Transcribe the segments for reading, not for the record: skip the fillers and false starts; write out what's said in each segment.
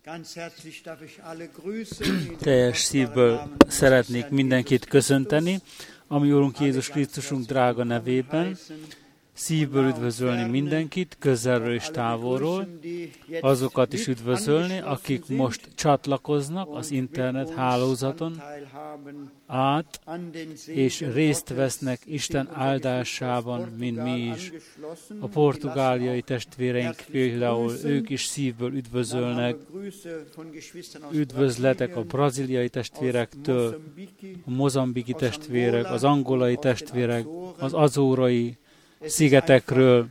Teljes szívből szeretnék mindenkit köszönteni, ami Úrunk Jézus Krisztusunk drága nevében. Szívből üdvözölni mindenkit, közelről és távolról, azokat is üdvözölni, akik most csatlakoznak az internet hálózaton át, és részt vesznek Isten áldásában, mint mi is. A portugáliai testvéreink például, ők is szívből üdvözölnek. Üdvözletek a braziliai testvérektől, a mozambiki testvérek, az angolai testvérek, az azórai szigetekről.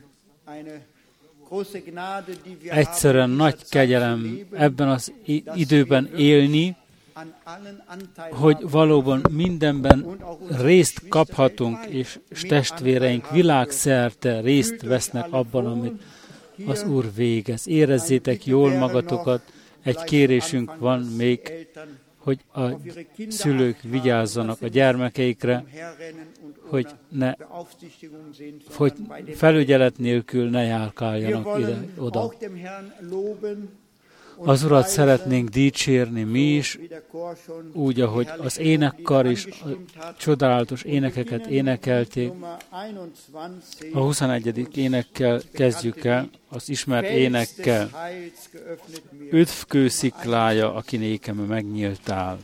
Egyszerűen nagy kegyelem ebben az időben élni, hogy valóban mindenben részt kaphatunk, és testvéreink világszerte részt vesznek abban, amit az Úr végez. Érezzétek jól magatokat, egy kérésünk van még, hogy a szülők vigyázzanak a gyermekeikre, hogy felügyelet nélkül ne járkáljanak ide-oda. Az Urat szeretnénk dicsérni mi is, úgy, ahogy az énekkar is csodálatos énekeket énekelték. A 21. énekkel kezdjük el, az ismert énekkel. Üdv sziklája, aki nékem megnyíltál.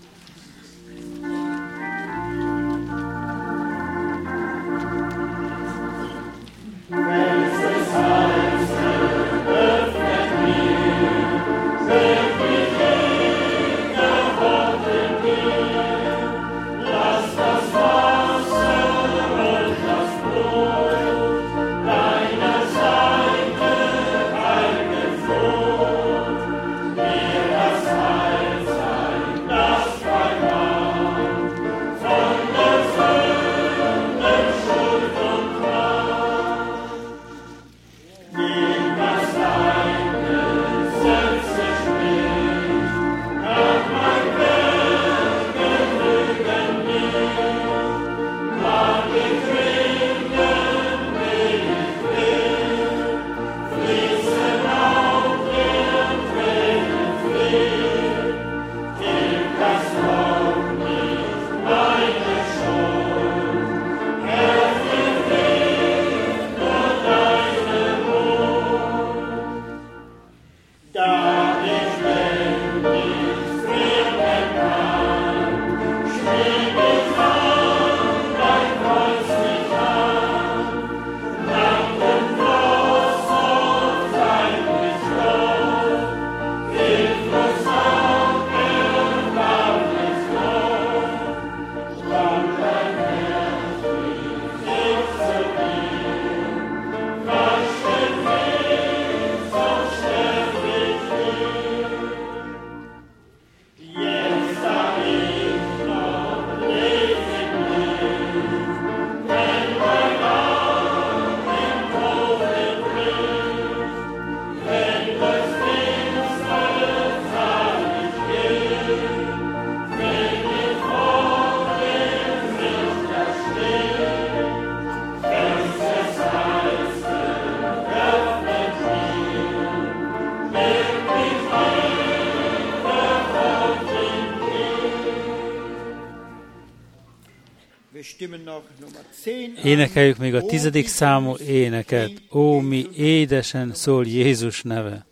Énekeljük még a 10. számú éneket. Ó, mi édesen szól Jézus neve.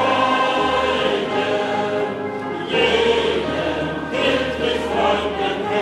Jeden,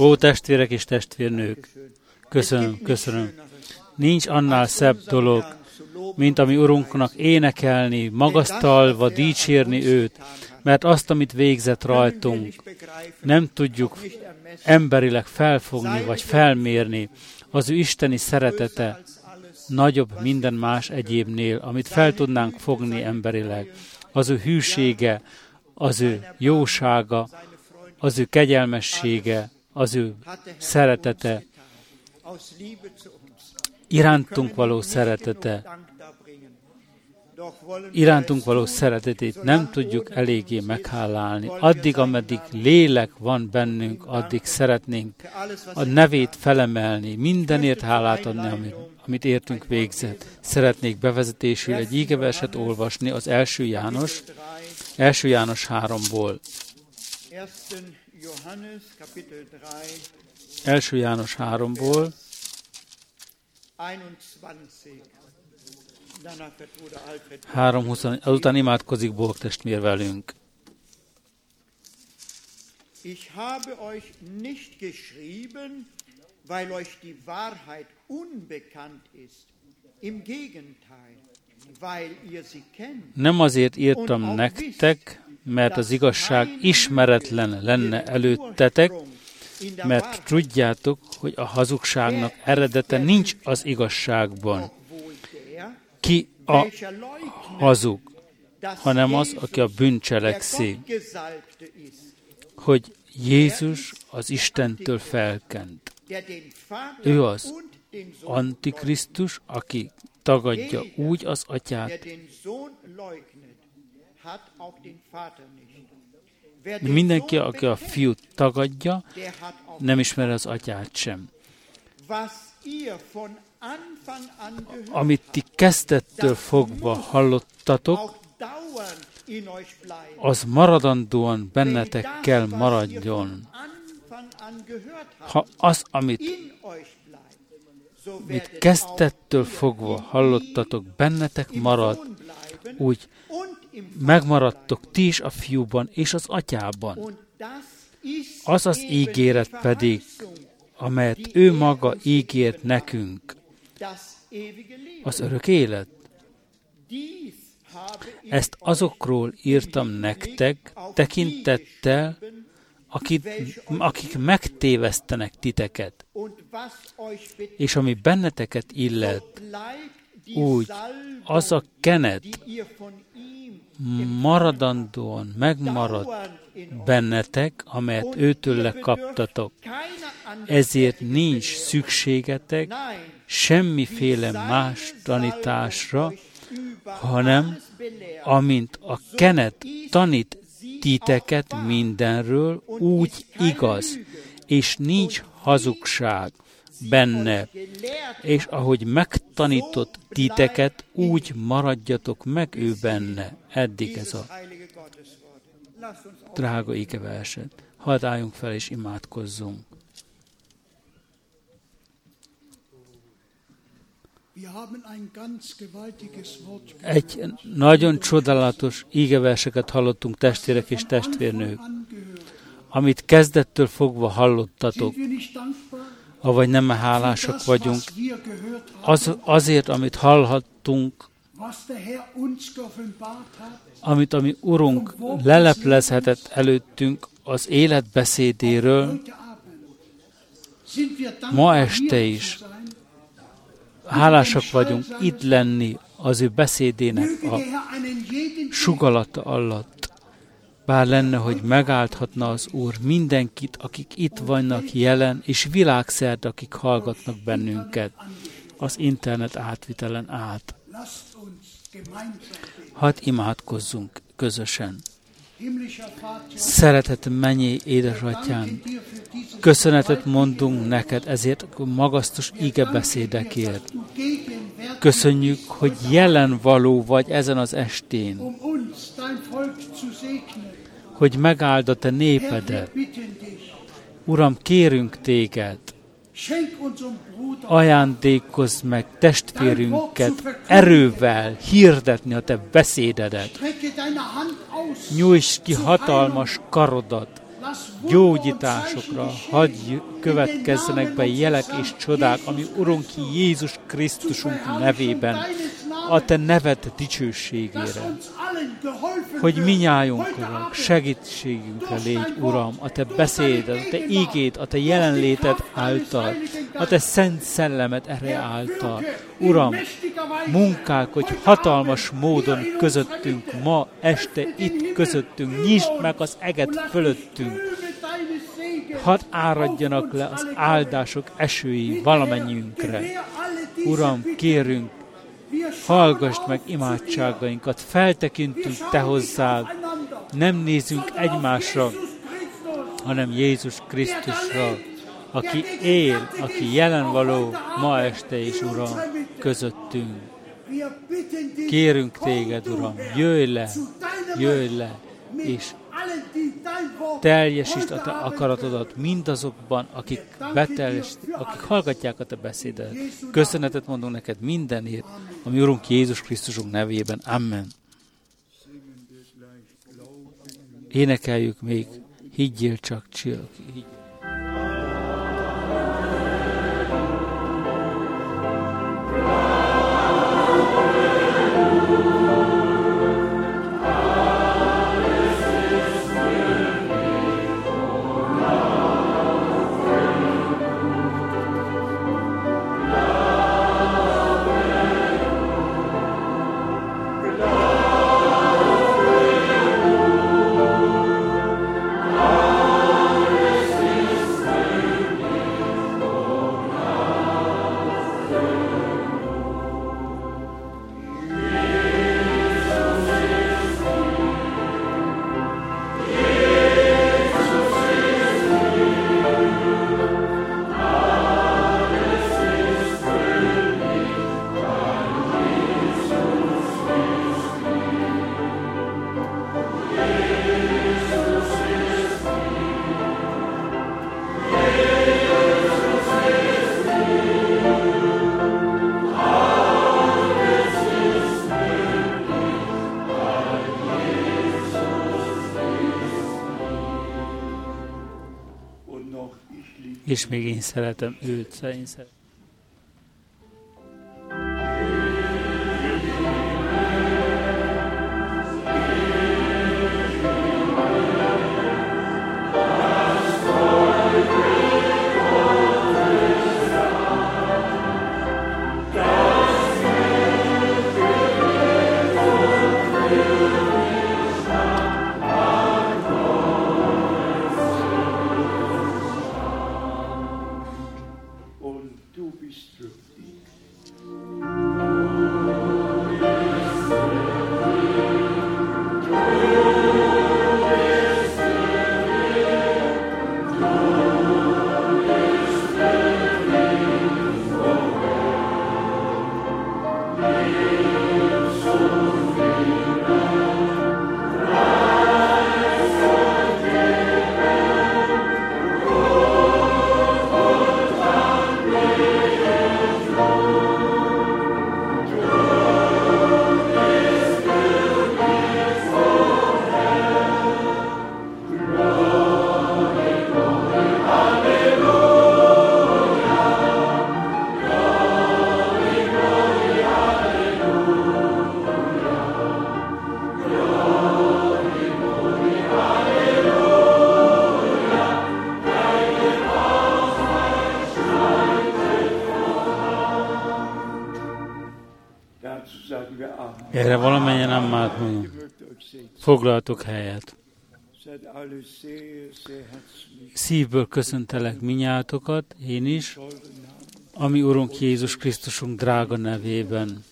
Ó, testvérek és testvérnők, köszönöm. Nincs annál szebb dolog, mint ami Urunknak énekelni, magasztalva, dicsérni őt, mert azt, amit végzett rajtunk, nem tudjuk emberileg felfogni vagy felmérni. Az ő isteni szeretete nagyobb minden más egyébnél, amit fel tudnánk fogni emberileg. Az ő hűsége, az ő jósága, az ő kegyelmessége, az ő szeretete, irántunk való szeretetét nem tudjuk eléggé meghálálni. Addig, ameddig lélek van bennünk, addig szeretnénk a nevét felemelni, mindenért hálát adni, amit értünk végzett. Szeretnék bevezetésül egy ígeverset olvasni az 1 János 3-ból. 1 János 3-ból, 3:20, azután imádkozik Borg testvér velünk. Ich habe euch nicht geschrieben, weil euch die Wahrheit unbekannt ist. Im Gegenteil, weil ihr sie kennt. Nem azért írtam nektek, mert az igazság ismeretlen lenne előttetek, mert tudjátok, hogy a hazugságnak eredete nincs az igazságban. Ki a hazug, hanem az, aki a bűnt cselekszi, hogy Jézus az Istentől felkent. Ő az Antikrisztus, aki tagadja úgy az atyát, mindenki, aki a fiút tagadja, nem ismeri az atyát sem. Amit ti kezdettől fogva hallottatok, az maradandóan bennetek kell maradjon. Ha az, amit kezdettől fogva hallottatok, bennetek marad, úgy megmaradtok ti is a fiúban és az atyában. Az az ígéret pedig, amelyet ő maga ígért nekünk, az örök élet. Ezt azokról írtam nektek, tekintettel, akik megtévesztenek titeket, és ami benneteket illet, úgy az a kenet maradandóan megmarad bennetek, amelyet őtőle kaptatok. Ezért nincs szükségetek semmiféle más tanításra, hanem amint a kenet tanít titeket mindenről, úgy igaz, és nincs hazugság benne, és ahogy megtanított titeket, úgy maradjatok meg ő benne. Eddig ez a drága igeverset. Hadd álljunk fel és imádkozzunk. Egy nagyon csodálatos ígeverseket hallottunk, testvérek és testvérnők, amit kezdettől fogva hallottatok, avagy nem hálásak vagyunk, azért, amit hallhattunk, amit a mi Urunk leleplezhetett előttünk az életbeszédéről, ma este is hálásak vagyunk itt lenni az ő beszédének a sugallata alatt. Bár lenne, hogy megáldhatna az Úr mindenkit, akik itt vannak jelen, és világszerte, akik hallgatnak bennünket az internet átvitelen át. Hadd imádkozzunk közösen. Szeretett mennyi édesatyám, köszönetet mondunk neked ezért a magasztos igebeszédekért. Köszönjük, hogy jelen való vagy ezen az estén, hogy megáld a te népedet. Uram, kérünk téged, ajándékozz meg testvérünket erővel hirdetni a te beszédedet. Nyújtsd ki hatalmas karodat, gyógyításokra, hadd következzenek be jelek és csodák, ami Urunk Jézus Krisztusunk nevében, a Te neved dicsőségére. Hogy minnyájunknak segítségünkre légy, Uram, a Te beszéded, a Te ígéd, a Te jelenléted által, a Te szent szellemed ereje által. Uram, munkálkodj hatalmas módon közöttünk ma este itt közöttünk, nyisd meg az eget fölöttünk. Hadd áradjanak le az áldások esői valamennyiünkre. Uram, kérünk, hallgassd meg imádságainkat, feltekintünk Te hozzád, nem nézünk egymásra, hanem Jézus Krisztusra, aki él, aki jelen való ma este is, Uram, közöttünk. Kérünk Téged, Uram, jöjj le, és teljesítsd a Te akaratodat mindazokban, akik hallgatják a Te beszédet. Köszönetet mondunk neked mindenért, ami Urunk Jézus Krisztusunk nevében. Amen. Énekeljük még, higgyél csak, higgyél. És még én szeretem őt, én szeretem. Erre valamennyien amát mondom. Foglaltok helyet. Szívből köszöntelek minnyátokat, én is, ami Urunk Jézus Krisztusunk drága nevében.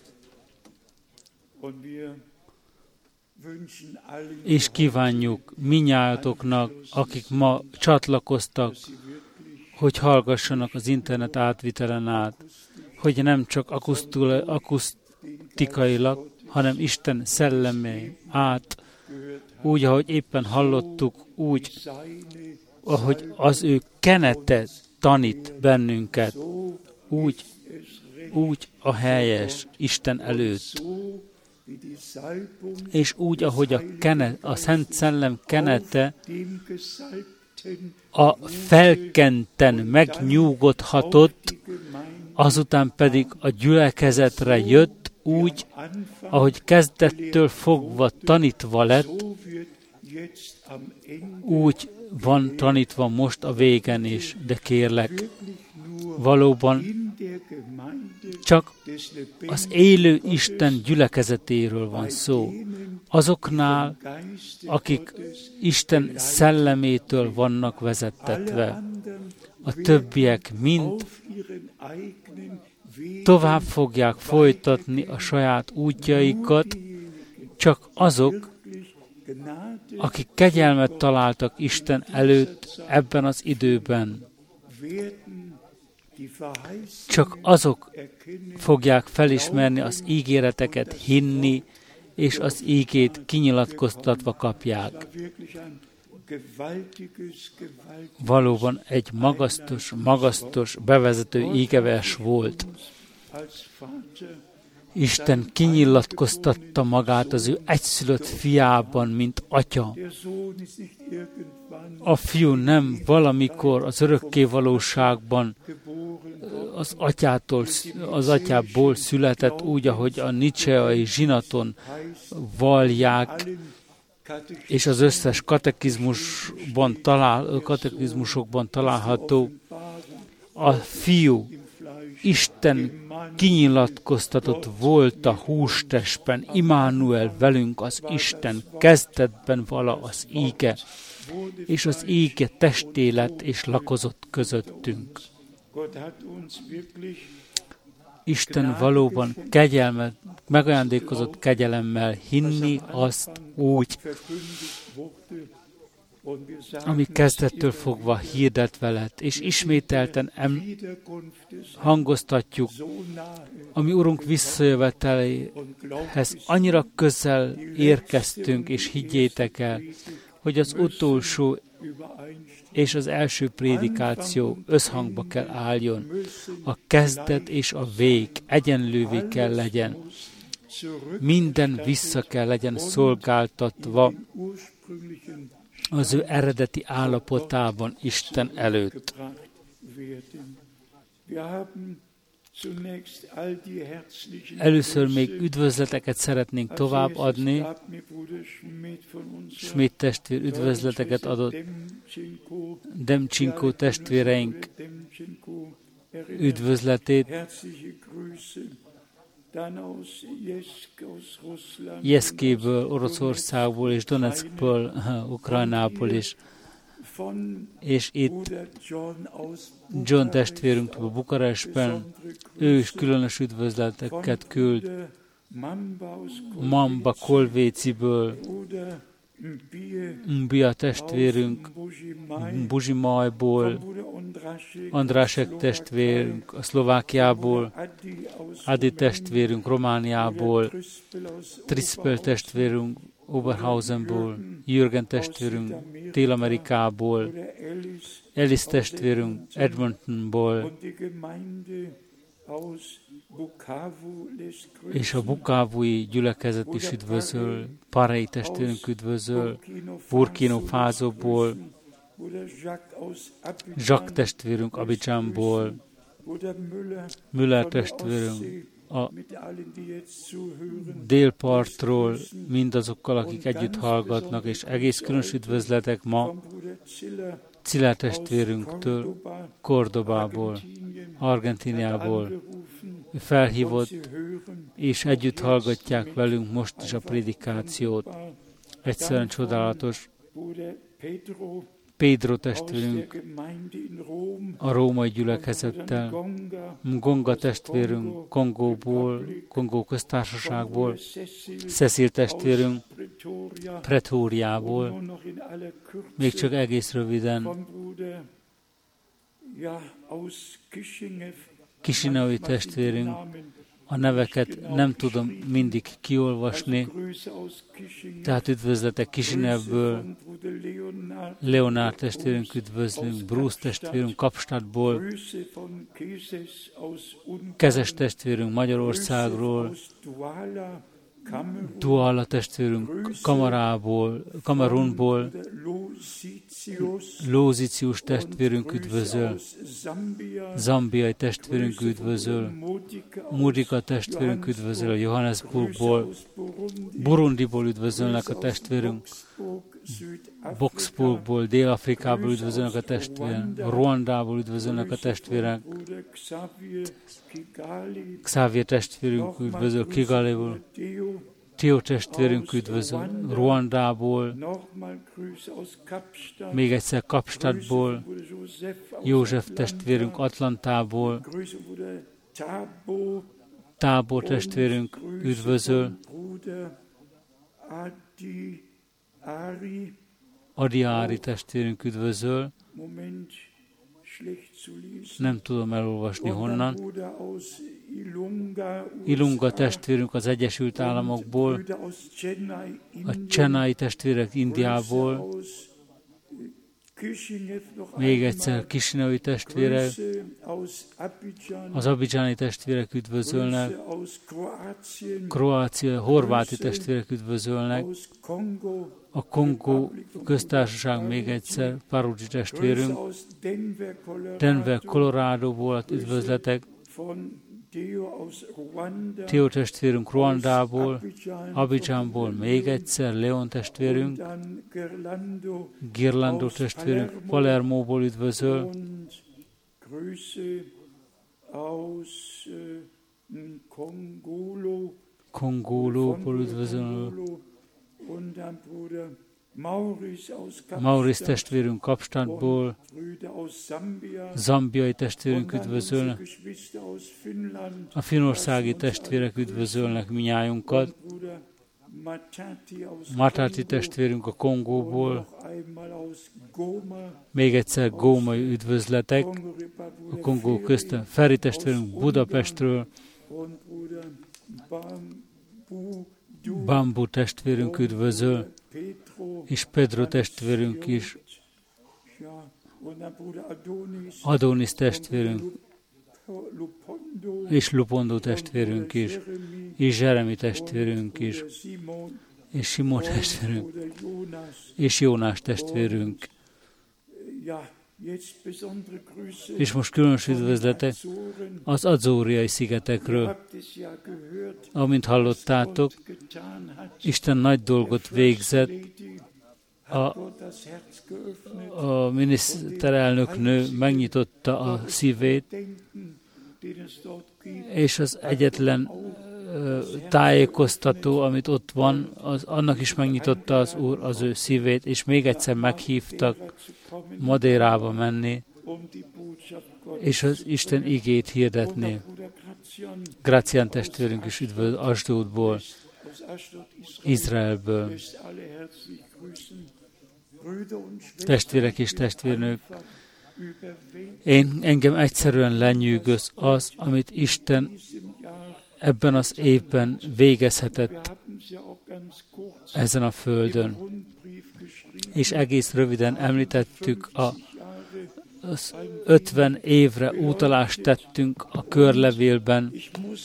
És kívánjuk minnyájatoknak, akik ma csatlakoztak, hogy hallgassanak az internet átvitelen át, hogy nem csak akusztikailag, hanem Isten szellemé át, úgy, ahogy éppen hallottuk, úgy, ahogy az ő kenete tanít bennünket, úgy a helyes Isten előtt. És úgy, ahogy a Szent Szellem kenete a felkenten megnyugodhatott, azután pedig a gyülekezetre jött úgy, ahogy kezdettől fogva tanítva lett, úgy van tanítva most a végen is, de kérlek, valóban csak az élő Isten gyülekezetéről van szó. Azoknál, akik Isten szellemétől vannak vezettetve. A többiek mind tovább fogják folytatni a saját útjaikat, csak azok, akik kegyelmet találtak Isten előtt ebben az időben. Csak azok fogják felismerni az ígéreteket, hinni, és az ígét kinyilatkoztatva kapják. Valóban egy magasztos bevezető ígevers volt. Isten kinyilatkoztatta magát az ő egyszülött fiában, mint atya. A fiú nem valamikor az örökkévalóságban az atyából született, úgy, ahogy a nicseai zsinaton vallják, és az összes katekizmusokban található. A fiú Isten kinyilatkoztatott volt a hústestben, Immanuel velünk az Isten, kezdetben vala az íge, és az íge testé lett és lakozott közöttünk. Isten valóban megajándékozott kegyelemmel hinni azt úgy, ami kezdettől fogva hirdetve lett, és ismételten hangoztatjuk, ami Urunk visszajöveteléhez annyira közel érkeztünk, és higgyétek el, hogy az utolsó és az első prédikáció összhangba kell álljon. A kezdet és a vég egyenlővé kell legyen. Minden vissza kell legyen szolgáltatva az ő eredeti állapotában Isten előtt. Először még üdvözleteket szeretnénk továbbadni. Schmidt testvér üdvözleteket adott. Demcsenko testvéreink üdvözletét. Jeszkéből, Oroszországból és Donetskből, Ukrajnából is. És itt John testvérünktől Bukarestben, ő is különös üdvözleteket küld. Mamba Kolvéciből, Mbia testvérünk, Buzsimajból, Andrásek testvérünk a Szlovákiából, Adi testvérünk Romániából, Trispel testvérünk Oberhausenból, Jürgen testvérünk Dél-Amerikából, Ellis testvérünk Edmontonból, és a bukávui gyülekezet is üdvözöl, Parei testvérünk üdvözöl, Burkina Fasoból, Jacques testvérünk Abidjanból, Müller testvérünk a délpartról, mindazokkal, akik együtt hallgatnak, és egész különös üdvözletek ma Cilla testvérünktől, Kordobából, Argentíniából felhívott, és együtt hallgatják velünk most is a prédikációt. Egyszerűen csodálatos. Pedro testvérünk a római gyülekezettel, Ngonga testvérünk Kongóból, Kongó köztársaságból, Cecil testvérünk Pretóriából, még csak egész röviden Kisineui testvérünk, a neveket nem tudom mindig kiolvasni, tehát üdvözletek Kisinevből, Leonard testvérünk üdvözlünk, Bruce testvérünk Kapstadtból, Kezes testvérünk Magyarországról, Duala testvérünk Kamerunból, Lózicius testvérünk üdvözöl, zambiai testvérünk üdvözöl, Mudika testvérünk üdvözöl, Johannesburgból, Burundiból üdvözölnek a testvérünk, Boxburgból, Dél-Afrikából üdvözölnek a testvérek, Ruandából üdvözölnek a testvérek, Xavier testvérünk üdvözöl Kigaliból, Tio testvérünk üdvözöl Ruandából, még egyszer Kapstadtból, József testvérünk Atlantából, Tábor testvérünk üdvözöl, Adiári testvérünk üdvözöl, nem tudom elolvasni honnan, Ilunga testvérünk az Egyesült Államokból, a Chennai testvérek Indiából, még egyszer Kishinevi testvérek, az Abidjani testvérek üdvözölnek, Kroácia, horváti testvérek üdvözölnek, a Kongó köztársaság még egyszer, Parucsi testvérünk, Denver, Coloradoból üdvözletek, Teo testvérünk Ruandából, Abidjanból még egyszer, Leon testvérünk, Girlando testvérünk Palermóból üdvözöl, Kongólóból üdvözöl, Maurice testvérünk Kapstadtból, zambiai testvérünk üdvözölnek, a finnországi testvérek üdvözölnek minnyájunkat, Matati testvérünk a Kongóból, még egyszer gómai üdvözletek, a Kongó köztem, Feri testvérünk Budapestről, Bambu testvérünk üdvözöl, és Pedro testvérünk is, Adonis testvérünk, és Lupondo testvérünk is, és Jeremy testvérünk is, és Simon testvérünk, és Jónás testvérünk. És most különös üdvözletek az Azóriai szigetekről. Amint hallottátok, Isten nagy dolgot végzett, a miniszterelnök nő megnyitotta a szívét, és az egyetlen tájékoztató, amit ott van, annak is megnyitotta az Úr az ő szívét, és még egyszer meghívtak Madeirába menni, és az Isten igét hirdetni. Gracián testvérünk is üdvözl Asdodból, Izraelből. Testvérek és testvérnők, engem egyszerűen lenyűgöz az, amit Isten ebben az évben végezhetett ezen a földön. És egész röviden említettük, az 50 évre utalást tettünk a körlevélben,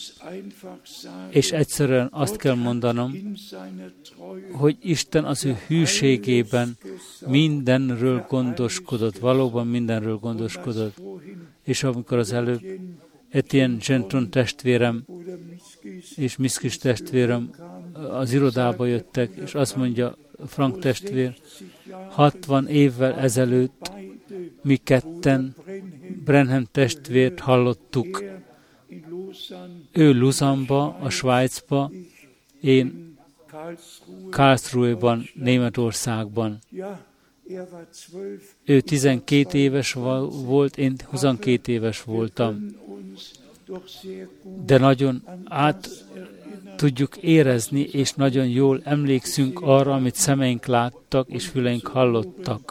és egyszerűen azt kell mondanom, hogy Isten az ő hűségében mindenről gondoskodott, valóban mindenről gondoskodott. És amikor az előbb Etienne Genton testvérem és Miskis testvérem az irodába jöttek, és azt mondja Frank testvér, 60 évvel ezelőtt mi ketten Brenham testvért hallottuk. Ő Lausanne-ba, a Svájcba, én Karlsruhe-ban, Németországban. Ő 12 éves volt, én 22 éves voltam. De nagyon át tudjuk érezni, és nagyon jól emlékszünk arra, amit szemeink láttak, és füleink hallottak.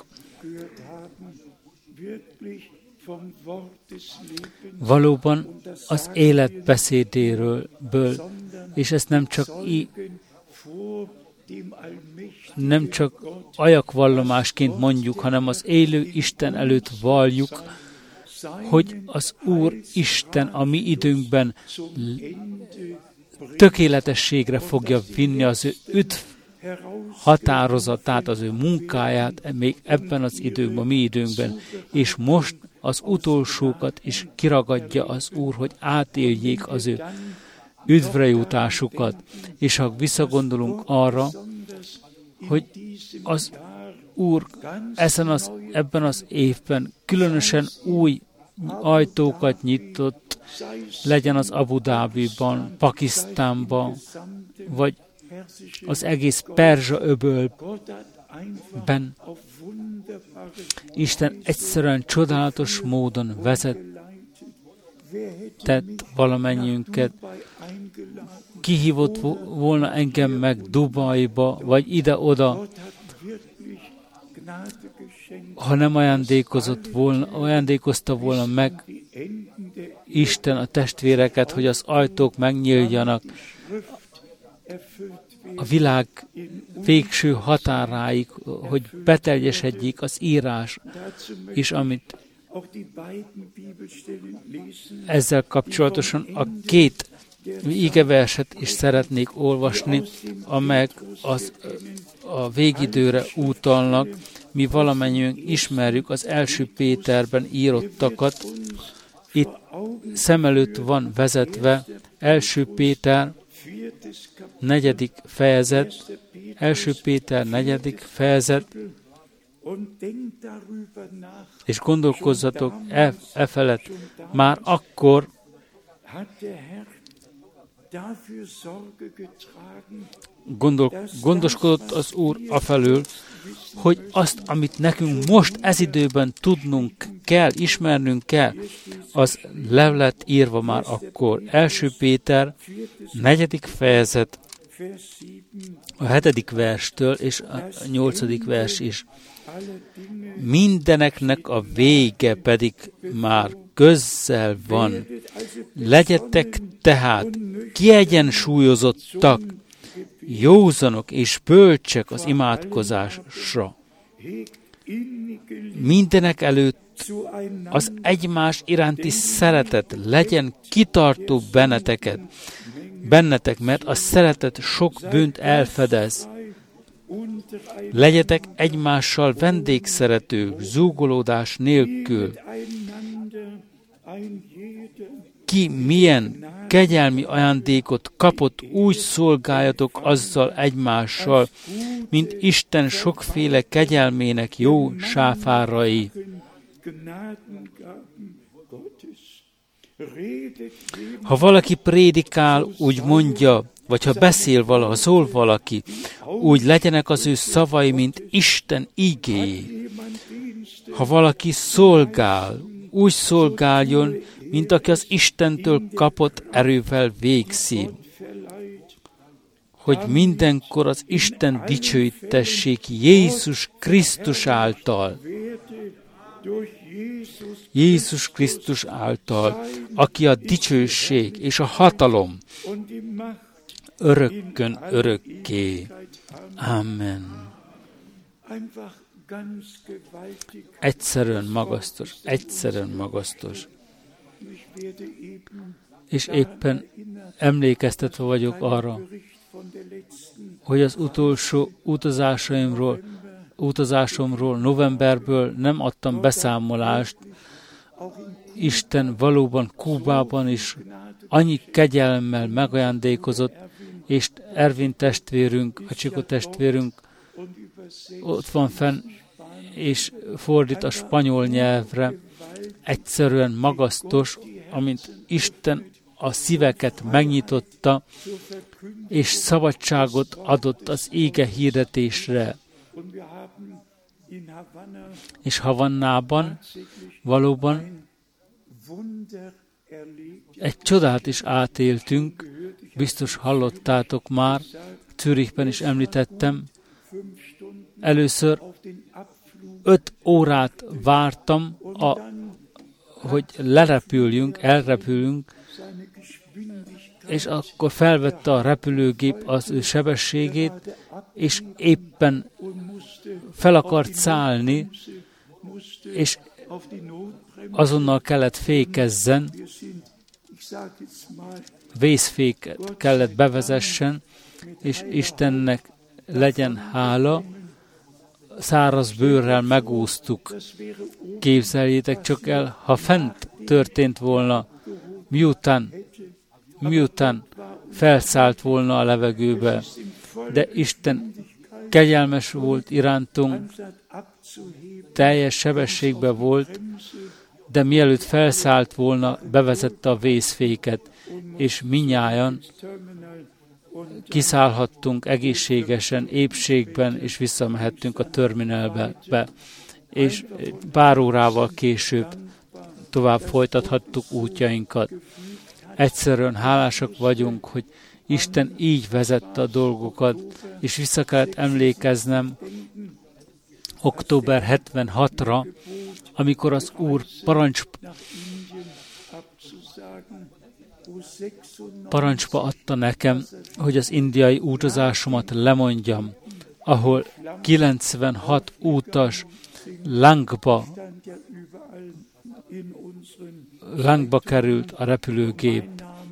Valóban az élet beszédéről, és ezt nem csak ajakvallomásként mondjuk, hanem az élő Isten előtt valljuk, hogy az Úr Isten a mi időnkben tökéletességre fogja vinni az ő határozatát, az ő munkáját még ebben az időkben, mi időnkben, és most az utolsókat is kiragadja az Úr, hogy átéljék az ő üdvre jutásukat. És ha visszagondolunk arra, hogy az Úr ebben az évben különösen új ajtókat nyitott, legyen az Abu Dhabiban, Pakisztánban, vagy az egész Perzsa öbölben. Isten egyszerűen csodálatos módon vezetett valamennyiünket. Kihívott volna engem meg Dubajba, vagy ide-oda, ha nem ajándékozta volna meg Isten a testvéreket, hogy az ajtók megnyíljanak a világ végső határáig, hogy beteljesedjék az írás, és amit ezzel kapcsolatosan a két igeverset is szeretnék olvasni, amelyek a végidőre utalnak. Mi valamennyien ismerjük az első Péterben írottakat. Itt szem előtt van vezetve első Péter 4. fejezet, első Péter 4. fejezet, és gondolkozzatok e felett. Már akkor gondoskodott az Úr afelől, hogy azt, amit nekünk most ez időben tudnunk kell, ismernünk kell, az le lett írva már akkor. 1. Péter 4. fejezet, a 7. verstől és a 8. vers is. Mindeneknek a vége pedig már közel van. Legyetek tehát kiegyensúlyozottak, józanok és bölcsek az imádkozásra. Mindenek előtt az egymás iránti szeretet legyen kitartó bennetek, mert a szeretet sok bűnt elfedez. Legyetek egymással vendégszeretők, zúgolódás nélkül. Ki milyen kegyelmi ajándékot kapott, úgy szolgáljatok azzal egymással, mint Isten sokféle kegyelmének jó sáfárai. Ha valaki prédikál, úgy mondja, vagy ha beszél valaha, szól valaki, úgy legyenek az ő szavai, mint Isten igéi. Ha valaki szolgál, úgy szolgáljon, mint aki az Istentől kapott erővel végzi, hogy mindenkor az Isten dicsőítessék Jézus Krisztus által. Jézus Krisztus által, aki a dicsőség és a hatalom örökkön örökké. Amen. Egyszerűen magasztos. És éppen emlékeztetve vagyok arra, hogy az utolsó utazásomról novemberből nem adtam beszámolást. Isten valóban Kubában is annyi kegyelemmel megajándékozott, és Ervin testvérünk, a Csikó testvérünk ott van fenn, és fordít a spanyol nyelvre. Egyszerűen magasztos, amint Isten a szíveket megnyitotta, és szabadságot adott az ége hirdetésre. És Havannában valóban egy csodát is átéltünk, biztos hallottátok már, Zürichben is említettem. Először 5 órát vártam, hogy elrepüljünk, és akkor felvette a repülőgép az ő sebességét, és éppen fel akart szállni, és azonnal kellett fékezzen. vészféket kellett bevezessen, és Istennek legyen hála, száraz bőrrel megúsztuk. Képzeljétek csak el, ha fent történt volna, miután felszállt volna a levegőbe, de Isten kegyelmes volt irántunk, teljes sebességben volt, de mielőtt felszállt volna, bevezette a vészféket, és minnyájan kiszállhattunk egészségesen, épségben, és visszamehettünk a terminálbe, és pár órával később tovább folytathattuk útjainkat. Egyszerűen hálásak vagyunk, hogy Isten így vezette a dolgokat, és vissza kellett emlékeznem október 76-ra, amikor az Úr parancsba adta nekem, hogy az indiai utazásomat lemondjam, ahol 96 utas lángba került a repülőgép,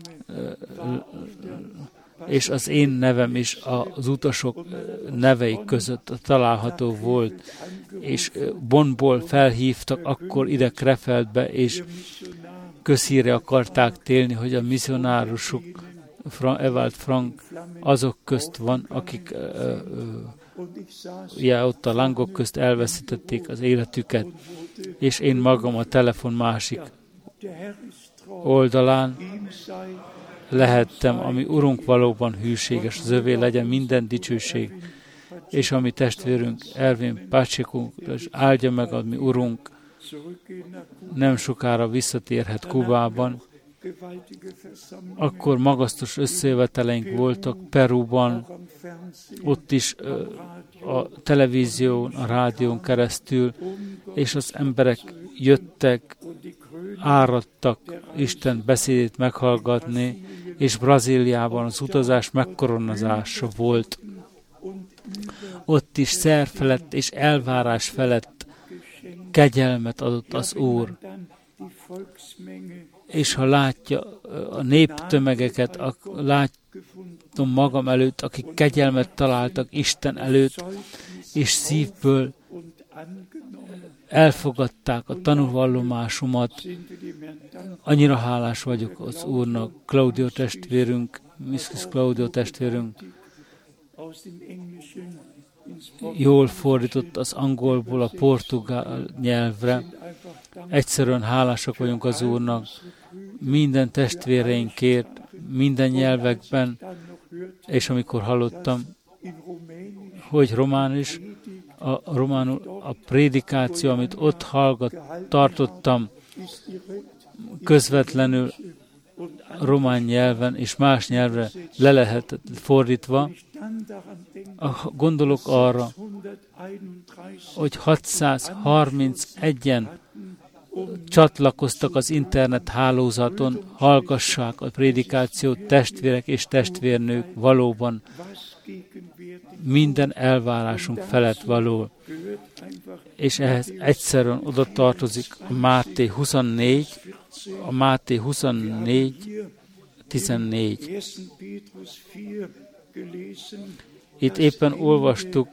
és az én nevem is az utasok nevei között található volt, és Bonnból felhívtak akkor ide Krefeldbe, és közhírre akarták télni, hogy a misszionárusok, Ewald Frank azok közt van, akik ott a lángok közt elveszítették az életüket, és én magam a telefon másik oldalán lehettem, ami Urunk valóban hűséges, az övé legyen minden dicsőség, és ami testvérünk Ervin Pácsikunk, és áldja meg a mi Urunk, nem sokára visszatérhet Kubában. Akkor magasztos összejöveteleink voltak Perúban, ott is a televízión, a rádión keresztül, és az emberek jöttek, áradtak Isten beszédét meghallgatni, és Brazíliában az utazás megkoronazása volt. Ott is szer felett és elvárás felett kegyelmet adott az Úr. És ha látja a néptömegeket, látom magam előtt, akik kegyelmet találtak Isten előtt, és szívből elfogadták a tanúvallomásomat. Annyira hálás vagyok az Úrnak, Claudio testvérünk, Mrs. Claudio testvérünk, jól fordított az angolból a portugál nyelvre. Egyszerűen hálásak vagyunk az Úrnak minden testvéreinkért, minden nyelvekben, és amikor hallottam, hogy románul a prédikáció, amit ott tartottam, közvetlenül román nyelven és más nyelvre le lehet fordítva. Gondolok arra, hogy 631-en csatlakoztak az internet hálózaton, hallgassák a prédikációt, testvérek és testvérnők, valóban minden elvárásunk felett való. És ehhez egyszerűen oda tartozik a Máté 24, 14. Itt éppen olvastuk,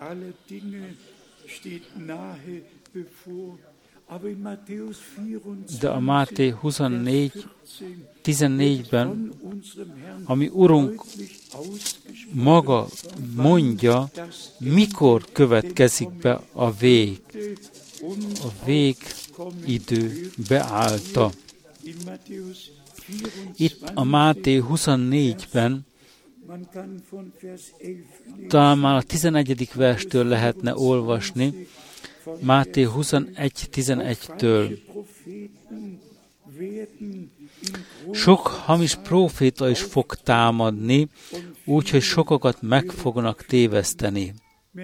de a Máté 24, 14-ben, ami Urunk maga mondja, mikor következik be a vég. A végidő beállta. Itt a Máté 24-ben talán már a 11. verstől lehetne olvasni, Máté 21.11-től. Sok hamis próféta is fog támadni, úgyhogy sokakat meg fognak téveszteni.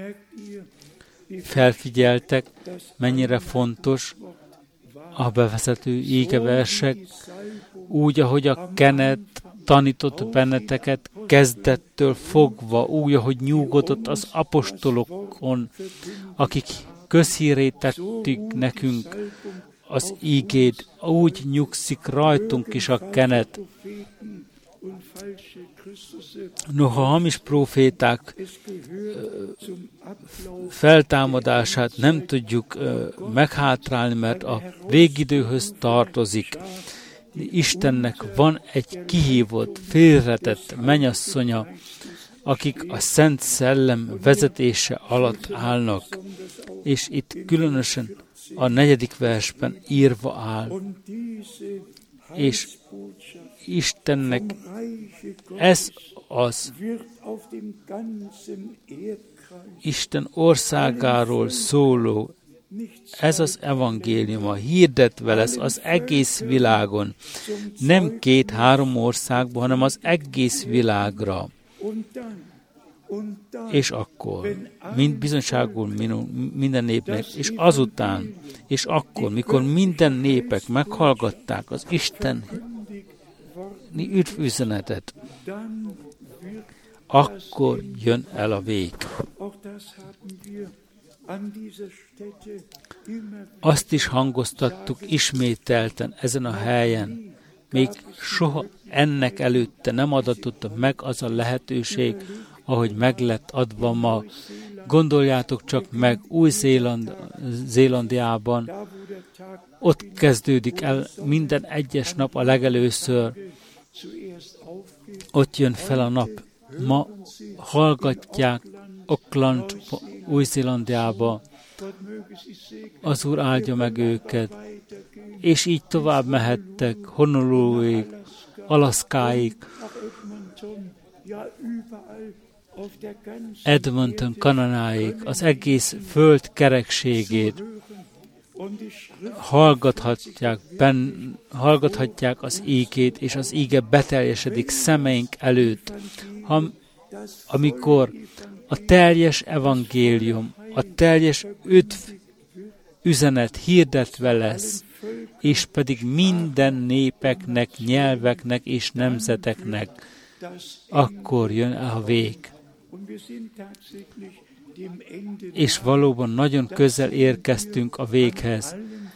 Felfigyeltek, mennyire fontos a bevezető ígeversek, úgy, ahogy a Kenneth tanított benneteket kezdettől fogva, úgy, ahogy nyugodott az apostolokon, akik közhírét tettük nekünk az ígét, úgy nyugszik rajtunk is a Kenneth. Noha hamis próféták feltámadását nem tudjuk meghátrálni, mert a végidőhöz tartozik. Istennek van egy kihívott, félretett mennyasszonya, akik a Szent Szellem vezetése alatt állnak. És itt különösen a 4. versben írva áll. És Istennek ez az Isten országáról szóló, ez az evangéliuma hirdetve lesz az egész világon. Nem 2-3 országban, hanem az egész világra. És akkor, mint bizonyságul minden népnek, és azután, és akkor, mikor minden népek meghallgatták az Isteni üdvüzenetet, akkor jön el a vég. Azt is hangoztattuk ismételten ezen a helyen, még soha ennek előtte nem adatott meg az a lehetőség, ahogy meg lett adva ma. Gondoljátok csak meg Új-Zélandiában, ott kezdődik el minden egyes nap a legelőször, ott jön fel a nap. Ma hallgatják Auckland, Új-Zélandiába, az Úr áldja meg őket, és így tovább mehettek Honoluluig, Alaszkáig, Edmonton, Kanadáig, az egész föld kerekségét hallgathatják az ígét, és az íge beteljesedik szemeink előtt, amikor a teljes evangélium, a teljes üzenet hirdetve lesz, és pedig minden népeknek, nyelveknek és nemzeteknek, akkor jön a vég. És valóban nagyon közel érkeztünk a véghez.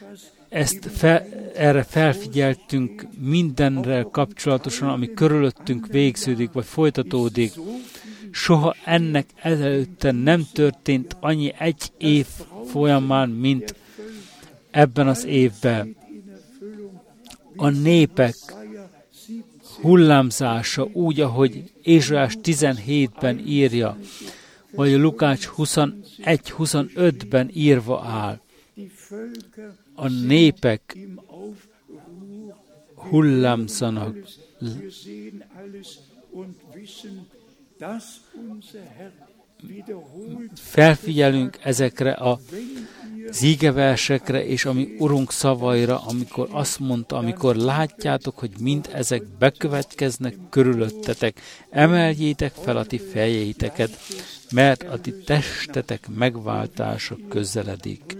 Erre felfigyeltünk mindenre kapcsolatosan, ami körülöttünk végződik, vagy folytatódik. Soha ennek előtte nem történt annyi egy év folyamán, mint ebben az évben. A népek hullámzása úgy, ahogy Ézsaiás 17-ben írja, vagy a Lukács 21-25-ben írva áll. A népek hullámzanak. Felfigyelünk ezekre az ígeversekre és a mi Urunk szavaira, amikor azt mondta, amikor látjátok, hogy mind ezek bekövetkeznek körülöttetek, emeljétek fel a ti fejeiteket, mert a ti testetek megváltása közeledik.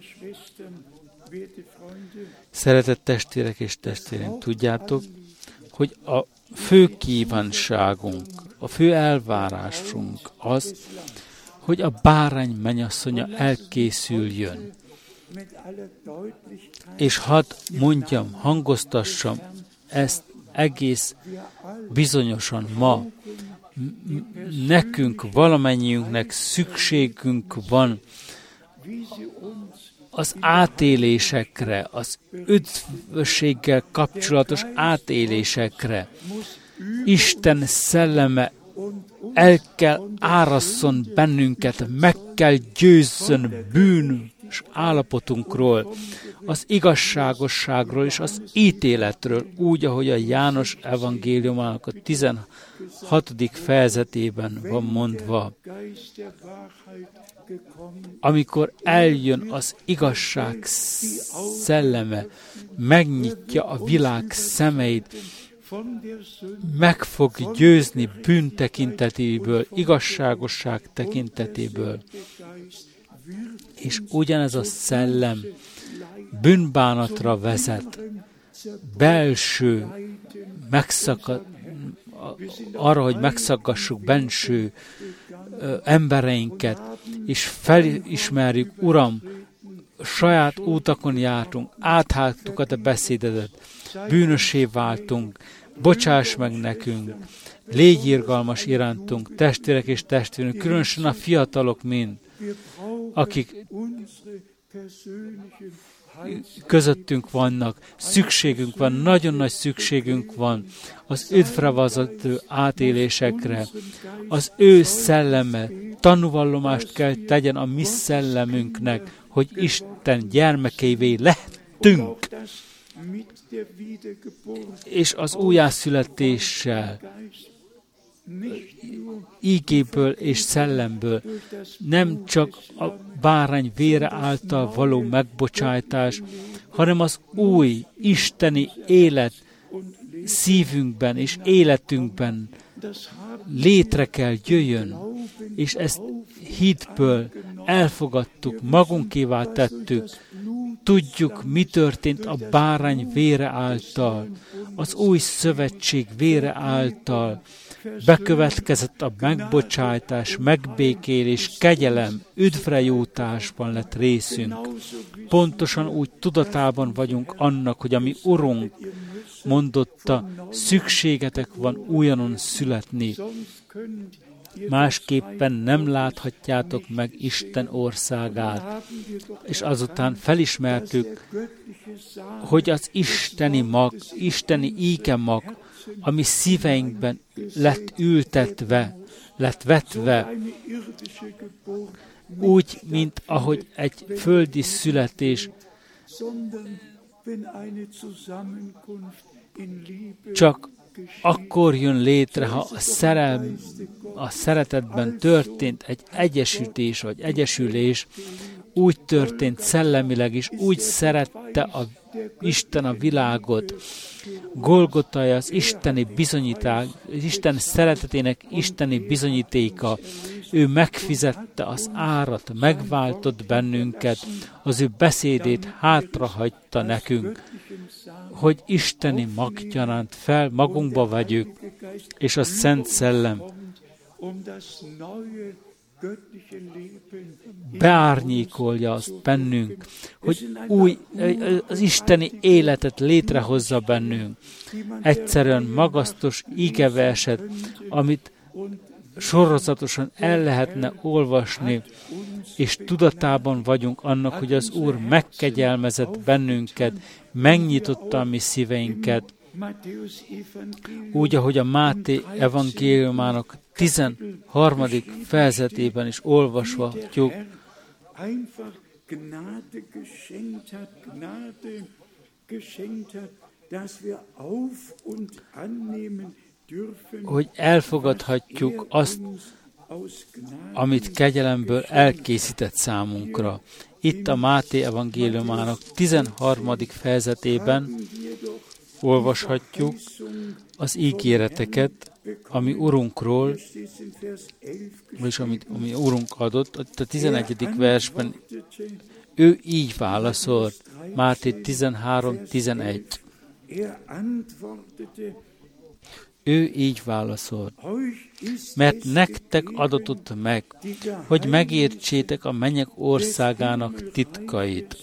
Szeretett testvérek és testvérek, tudjátok, hogy a fő kívánságunk, a fő elvárásunk az, hogy a bárány mennyasszonya elkészüljön. És hadd mondjam, hangoztassam ezt egész bizonyosan ma. Nekünk, valamennyiünknek szükségünk van az átélésekre, az üdvösséggel kapcsolatos átélésekre. Isten szelleme el kell árasszon bennünket, meg kell győzzön bűnös állapotunkról, az igazságosságról és az ítéletről, úgy, ahogy a János evangéliumának a 16. fejezetében van mondva. Amikor eljön az igazság szelleme, megnyitja a világ szemeit, meg fog győzni bűn tekintetéből, igazságosság tekintetéből. És ugyanez a szellem bűnbánatra vezet, belső arra, hogy megszaggassuk benső embereinket, és felismerjük, Uram, saját útakon jártunk, áthágtuk a te beszédedet, bűnössé váltunk, bocsáss meg nekünk, légy irgalmas irántunk, testvérek és testvérünk, különösen a fiatalok mind, akik közöttünk vannak, szükségünk van, nagyon nagy szükségünk van az üdvre vezető átélésekre. Az ő szelleme tanúvallomást kell tegyen a mi szellemünknek, hogy Isten gyermekeivé lehetünk. És az újjászületéssel, ígéből és szellemből, nem csak a bárány vére által való megbocsájtás, hanem az új isteni élet szívünkben és életünkben létre kell jöjjön, és ezt hitből elfogadtuk, magunkévá tettük. Tudjuk, mi történt a bárány vére által, az új szövetség vére által. Bekövetkezett a megbocsájtás, megbékélés, kegyelem, üdvrejutásban lett részünk. Pontosan úgy tudatában vagyunk annak, hogy a mi Urunk mondotta, szükségetek van újonnan születni. Másképpen nem láthatjátok meg Isten országát. És azután felismertük, hogy az isteni mag, isteni íge mag, ami szíveinkben lett ültetve, lett vetve, úgy, mint ahogy egy földi születés csak akkor jön létre, ha a szeretetben történt egy egyesítés vagy egyesülés, úgy történt szellemileg is, úgy szerette Isten a világot. Golgotai az isteni bizonyíték, Isten szeretetének isteni bizonyítéka. Ő megfizette az árat, megváltott bennünket, az ő beszédét hátrahagyta nekünk, hogy isteni maggyaránt fel magunkba vegyük, és a Szent Szellem beárnyékolja azt bennünk, hogy az isteni életet létrehozza bennünk. Egyszerűen magasztos igeverset, amit sorozatosan el lehetne olvasni, és tudatában vagyunk annak, hogy az Úr megkegyelmezett bennünket, megnyitotta a mi szíveinket, úgy, ahogy a Máté evangéliumának 13. fejezetében is olvashatjuk, hogy elfogadhatjuk azt, amit kegyelemből elkészített számunkra. Itt a Máté evangéliumának 13. fejezetében olvashatjuk az ígéreteket, ami Urunkról, és ami Urunk adott, a 11. versben ő így válaszolt, Máté 13:11. Ő így válaszolt, mert nektek adatott meg, hogy megértsétek a mennyek országának titkait.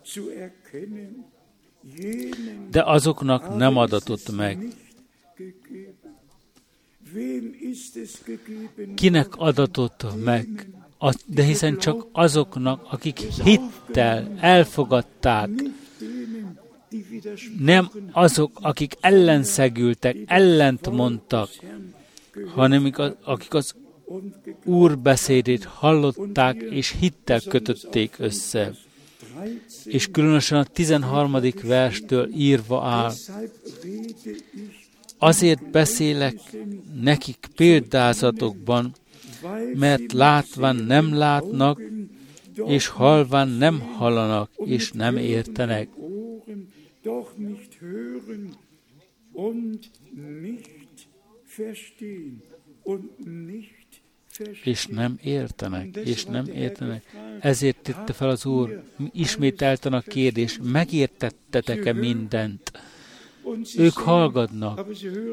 De azoknak nem adatott meg. Kinek adatott meg? De hiszen csak azoknak, akik hittel elfogadták, nem azok, akik ellenszegültek, ellent mondtak, hanem akik az Úr beszédét hallották, és hittel kötötték össze. És különösen a 13. verstől írva áll. Azért beszélek nekik példázatokban, mert látván nem látnak, és halván nem hallanak, és nem értenek. És nem értenek, és nem értenek. Ezért tette fel az Úr ismételten a kérdés, megértettetek-e mindent? Ők hallgatnak,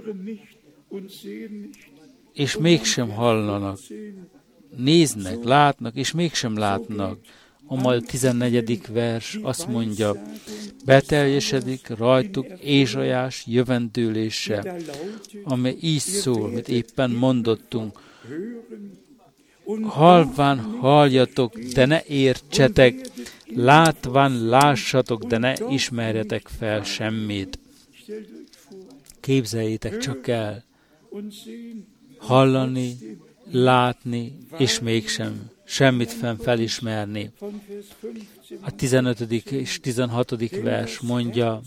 és mégsem hallanak. Néznek, látnak, és mégsem látnak. majd a 14. vers azt mondja, beteljesedik rajtuk Ézsaiás jövendőlése, amely így szól, mit éppen mondottunk. Halván halljatok, de ne értsetek, látván lássatok, de ne ismerjetek fel semmit. Képzeljétek csak el, hallani, látni, és mégsem semmit felismerni. A 15. és 16. vers mondja,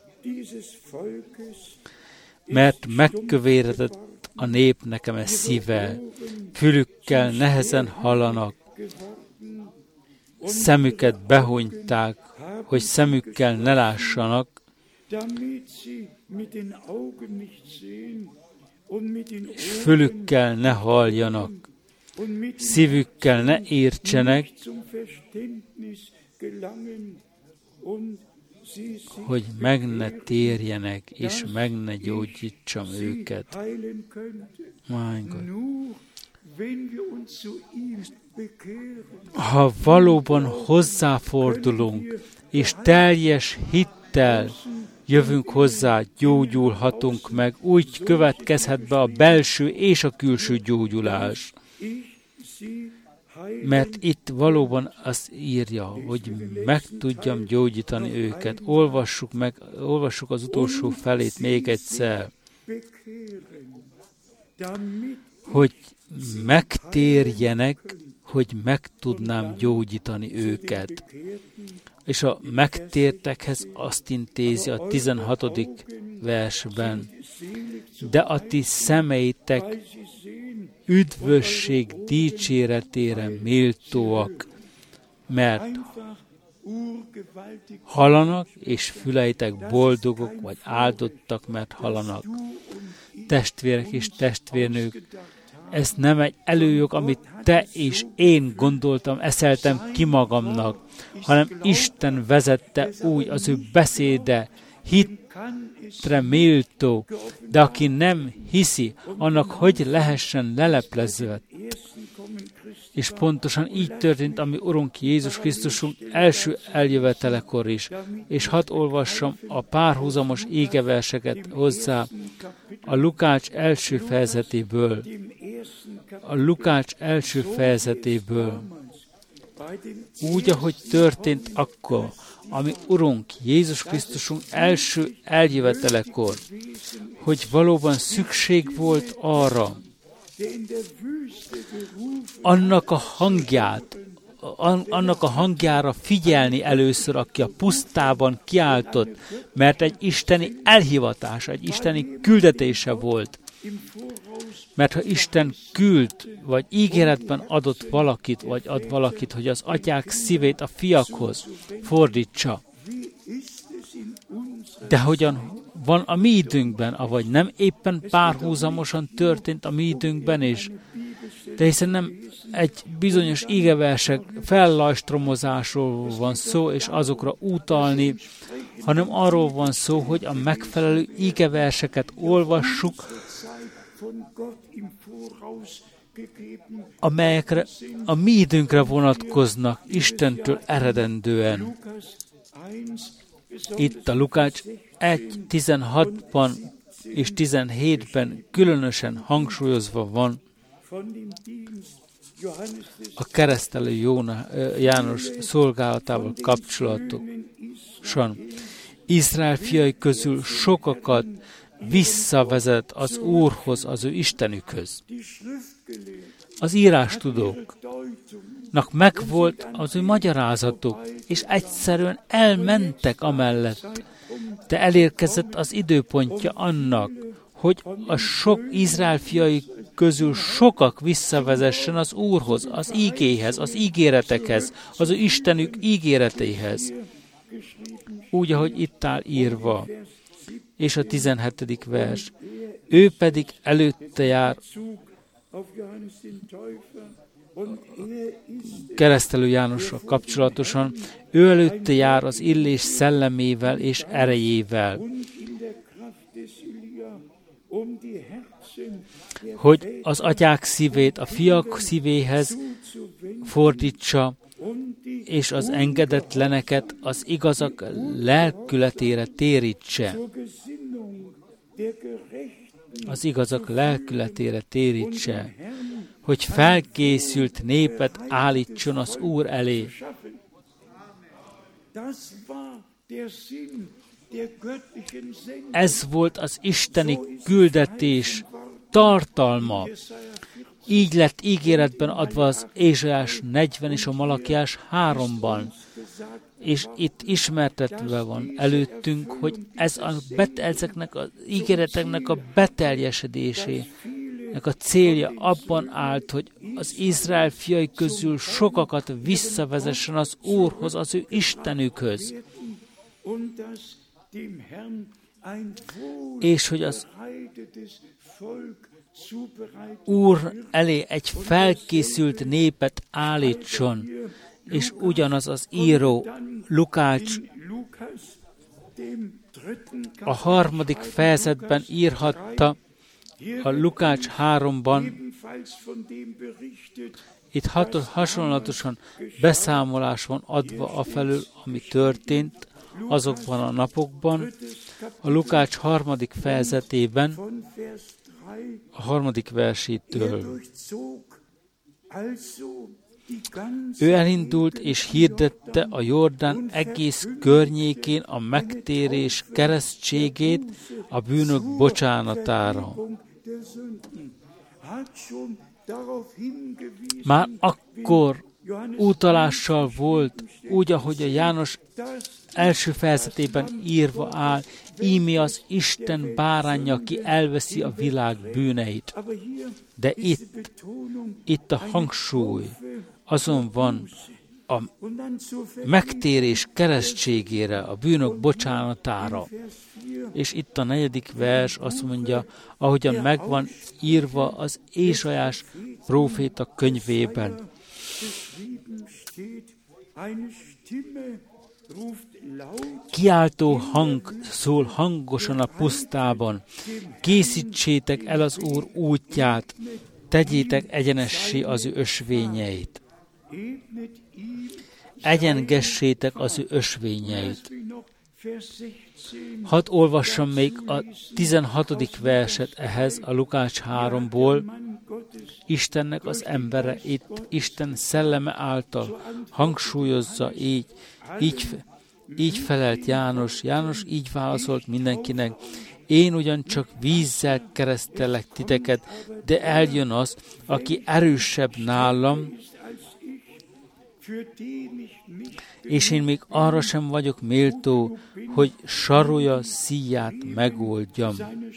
mert megkövéredett a nép nekem ez szíve, fülükkel nehezen hallanak, szemüket behunyták, hogy szemükkel ne lássanak, és fülükkel ne halljanak, szívükkel ne értsenek, hogy meg ne térjenek, és meg ne gyógyítsam őket. My God. Ha valóban hozzáfordulunk, és teljes hittel jövünk hozzá, gyógyulhatunk meg, úgy következhet be a belső és a külső gyógyulás. Mert itt valóban azt írja, hogy meg tudjam gyógyítani őket. Olvassuk az utolsó felét még egyszer, hogy megtérjenek, hogy meg tudnám gyógyítani őket. És a megtértekhez azt intézi a 16. versben, de a ti szemeitek üdvösség dicséretére méltóak, mert hallanak, és füleitek boldogok, vagy áldottak, mert hallanak. Testvérek és testvérnők, ez nem egy előjog, amit te és én gondoltam, eszeltem ki magamnak, hanem Isten vezette úgy, az ő beszéde, hitre méltó, de aki nem hiszi, annak hogy lehessen leleplezve. És pontosan így történt, ami Urunk Jézus Krisztusunk első eljövetelekor is. És hadd olvassam a párhuzamos égeverseket hozzá a Lukács első fejezetéből. A Lukács első fejezetéből. Úgy, ahogy történt akkor, ami Urunk Jézus Krisztusunk első eljövetelekor, hogy valóban szükség volt arra, annak a hangjára figyelni először, aki a pusztában kiáltott, mert egy isteni elhivatása, egy isteni küldetése volt. Mert ha Isten küld, vagy ígéretben adott valakit, vagy ad valakit, hogy az atyák szívét a fiakhoz fordítsa, de hogyan van a mi időnkben, avagy nem éppen párhuzamosan történt a mi időnkben is, de hiszen nem egy bizonyos ígeversek fellajstromozásról van szó, és azokra utalni, hanem arról van szó, hogy a megfelelő ígeverseket olvassuk, amelyekre a mi időnkre vonatkoznak Istentől eredendően. Itt a Lukács 1.16-ban és 17-ben különösen hangsúlyozva van a keresztelő János szolgálatával kapcsolatosan. Izrael fiai közül sokakat visszavezet az Úrhoz, az ő Istenükhöz. Az írástudóknak megvolt az ő magyarázatuk, és egyszerűen elmentek amellett, de elérkezett az időpontja annak, hogy a sok Izrael fiai közül sokak visszavezessen az Úrhoz, az ígéhez, az ígéretekhez, az ő Istenük ígéreteihez. Úgy, ahogy itt áll írva. És a 17. vers. Ő pedig előtte jár keresztelő Jánossal kapcsolatosan, ő előtte jár az illés szellemével és erejével, hogy az atyák szívét a fiak szívéhez fordítsa, és az engedetleneket az igazak lelkületére térítse. Az igazak lelkületére térítse, hogy felkészült népet állítson az Úr elé. Ez volt az isteni küldetés tartalma. Így lett ígéretben adva az Ézsaiás 40 és a Malakiás 3-ban. És itt ismertetve van előttünk, hogy ezeknek az ígéreteknek a beteljesedésének a célja abban állt, hogy az Izrael fiai közül sokakat visszavezessen az Úrhoz, az ő Istenükhöz. És hogy az Úr elé egy felkészült népet állítson, és ugyanaz az író Lukács a 3. fejezetben írhatta, a Lukács 3-ban, itt hasonlatosan beszámolás van adva afelől, ami történt azokban a napokban, a Lukács 3. fejezetében, a 3. versétől. Ő elindult és hirdette a Jordán egész környékén a megtérés keresztségét a bűnök bocsánatára. Már akkor utalással volt, úgy, ahogy a János első fejezetében írva áll, íme az Isten báránja, aki elveszi a világ bűneit. De itt a hangsúly azon van a megtérés keresztségére, a bűnök bocsánatára. És itt a 4. vers azt mondja, ahogyan megvan írva az Ézsaiás próféta könyvében. Kiáltó hang szól hangosan a pusztában. Készítsétek el az Úr útját, tegyétek egyenessé az ő ösvényeit. Egyengessétek az ő ösvényeit. Hadd olvassam még a 16. verset ehhez a Lukács 3-ból. Istennek az embere itt Isten szelleme által hangsúlyozza így felelt János. János így válaszolt mindenkinek: én ugyancsak vízzel keresztellek titeket, de eljön az, aki erősebb nálam, és én még arra sem vagyok méltó, hogy sarúja szíját megoldjam.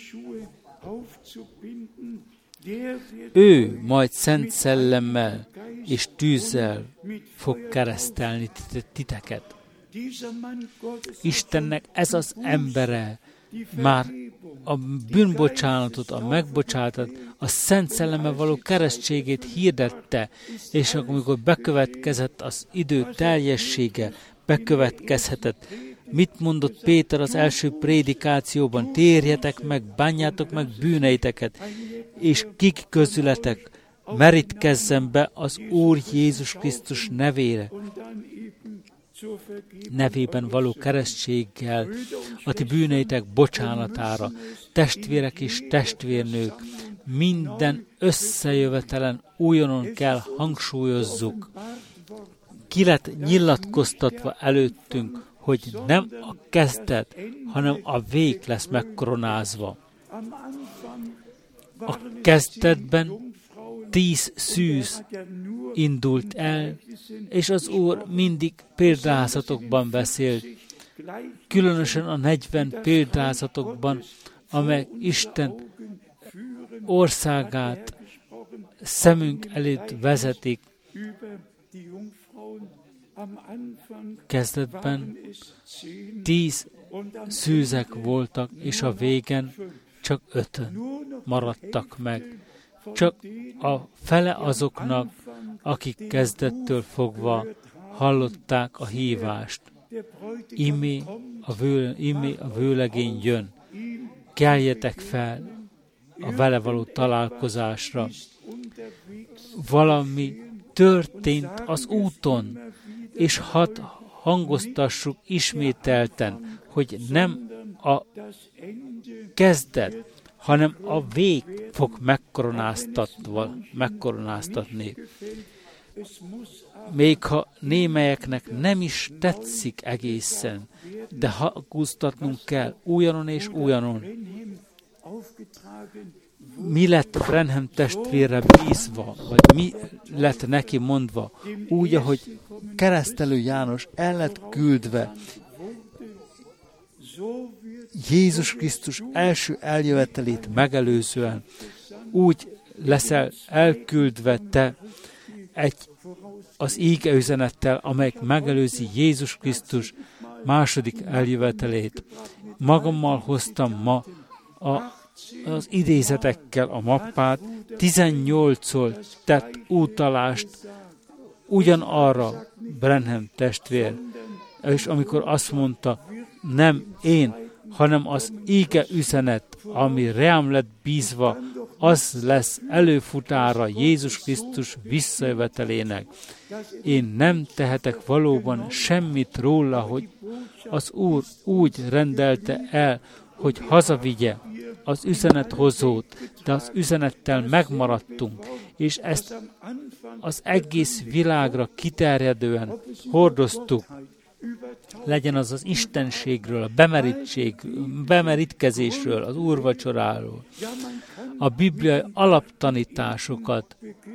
Ő majd szent szellemmel és tűzzel fog keresztelni titeket. Istennek ez az embere már a bűnbocsánatot, a megbocsátat, a Szent Szellemmel való keresztségét hirdette, és amikor bekövetkezett az idő teljessége, bekövetkezhetett. Mit mondott Péter az első prédikációban? Térjetek meg, bánjátok meg bűneiteket, és kik közületek merítkezzen be az Úr Jézus Krisztus nevében való keresztséggel, a ti bűneitek bocsánatára. Testvérek és testvérnők, minden összejövetelen újonnan kell hangsúlyozzuk. Ki lett nyilatkoztatva előttünk, hogy nem a kezdet, hanem a vég lesz megkoronázva. A kezdetben 10 szűz indult el, és az Úr mindig példázatokban beszélt, különösen a 40 példázatokban, amely Isten országát szemünk előtt vezetik. Kezdetben 10 szűzek voltak, és a végen csak 5 maradtak meg. Csak a fele azoknak, akik kezdettől fogva hallották a hívást. Imé a vőlegény jön. Keljetek fel a vele való találkozásra. Valami történt az úton, és hadd hangoztassuk ismételten, hogy nem a kezdet, hanem a vég fog megkoronáztatni. Még ha némelyeknek nem is tetszik egészen, de hangoztatnunk kell újonon és újonon. Mi lett Branham testvérre bízva, vagy mi lett neki mondva, úgy, ahogy Keresztelő János el lett küldve, Jézus Krisztus első eljövetelét megelőzően, úgy leszel elküldve te az íge üzenettel, amelyik megelőzi Jézus Krisztus második eljövetelét. Magammal hoztam ma az idézetekkel a mappát, 18-szor tett utalást ugyanarra Branham testvér, és amikor azt mondta, nem én, hanem az íge üzenet, ami rám lett bízva, az lesz előfutára Jézus Krisztus visszajövetelének. Én nem tehetek valóban semmit róla, hogy az Úr úgy rendelte el, hogy hazavigye az üzenethozót, de az üzenettel megmaradtunk, és ezt az egész világra kiterjedően hordoztuk. Legyen az az istenségről, a bemerítkezésről, az úrvacsoráról, a bibliai alaptanításokat.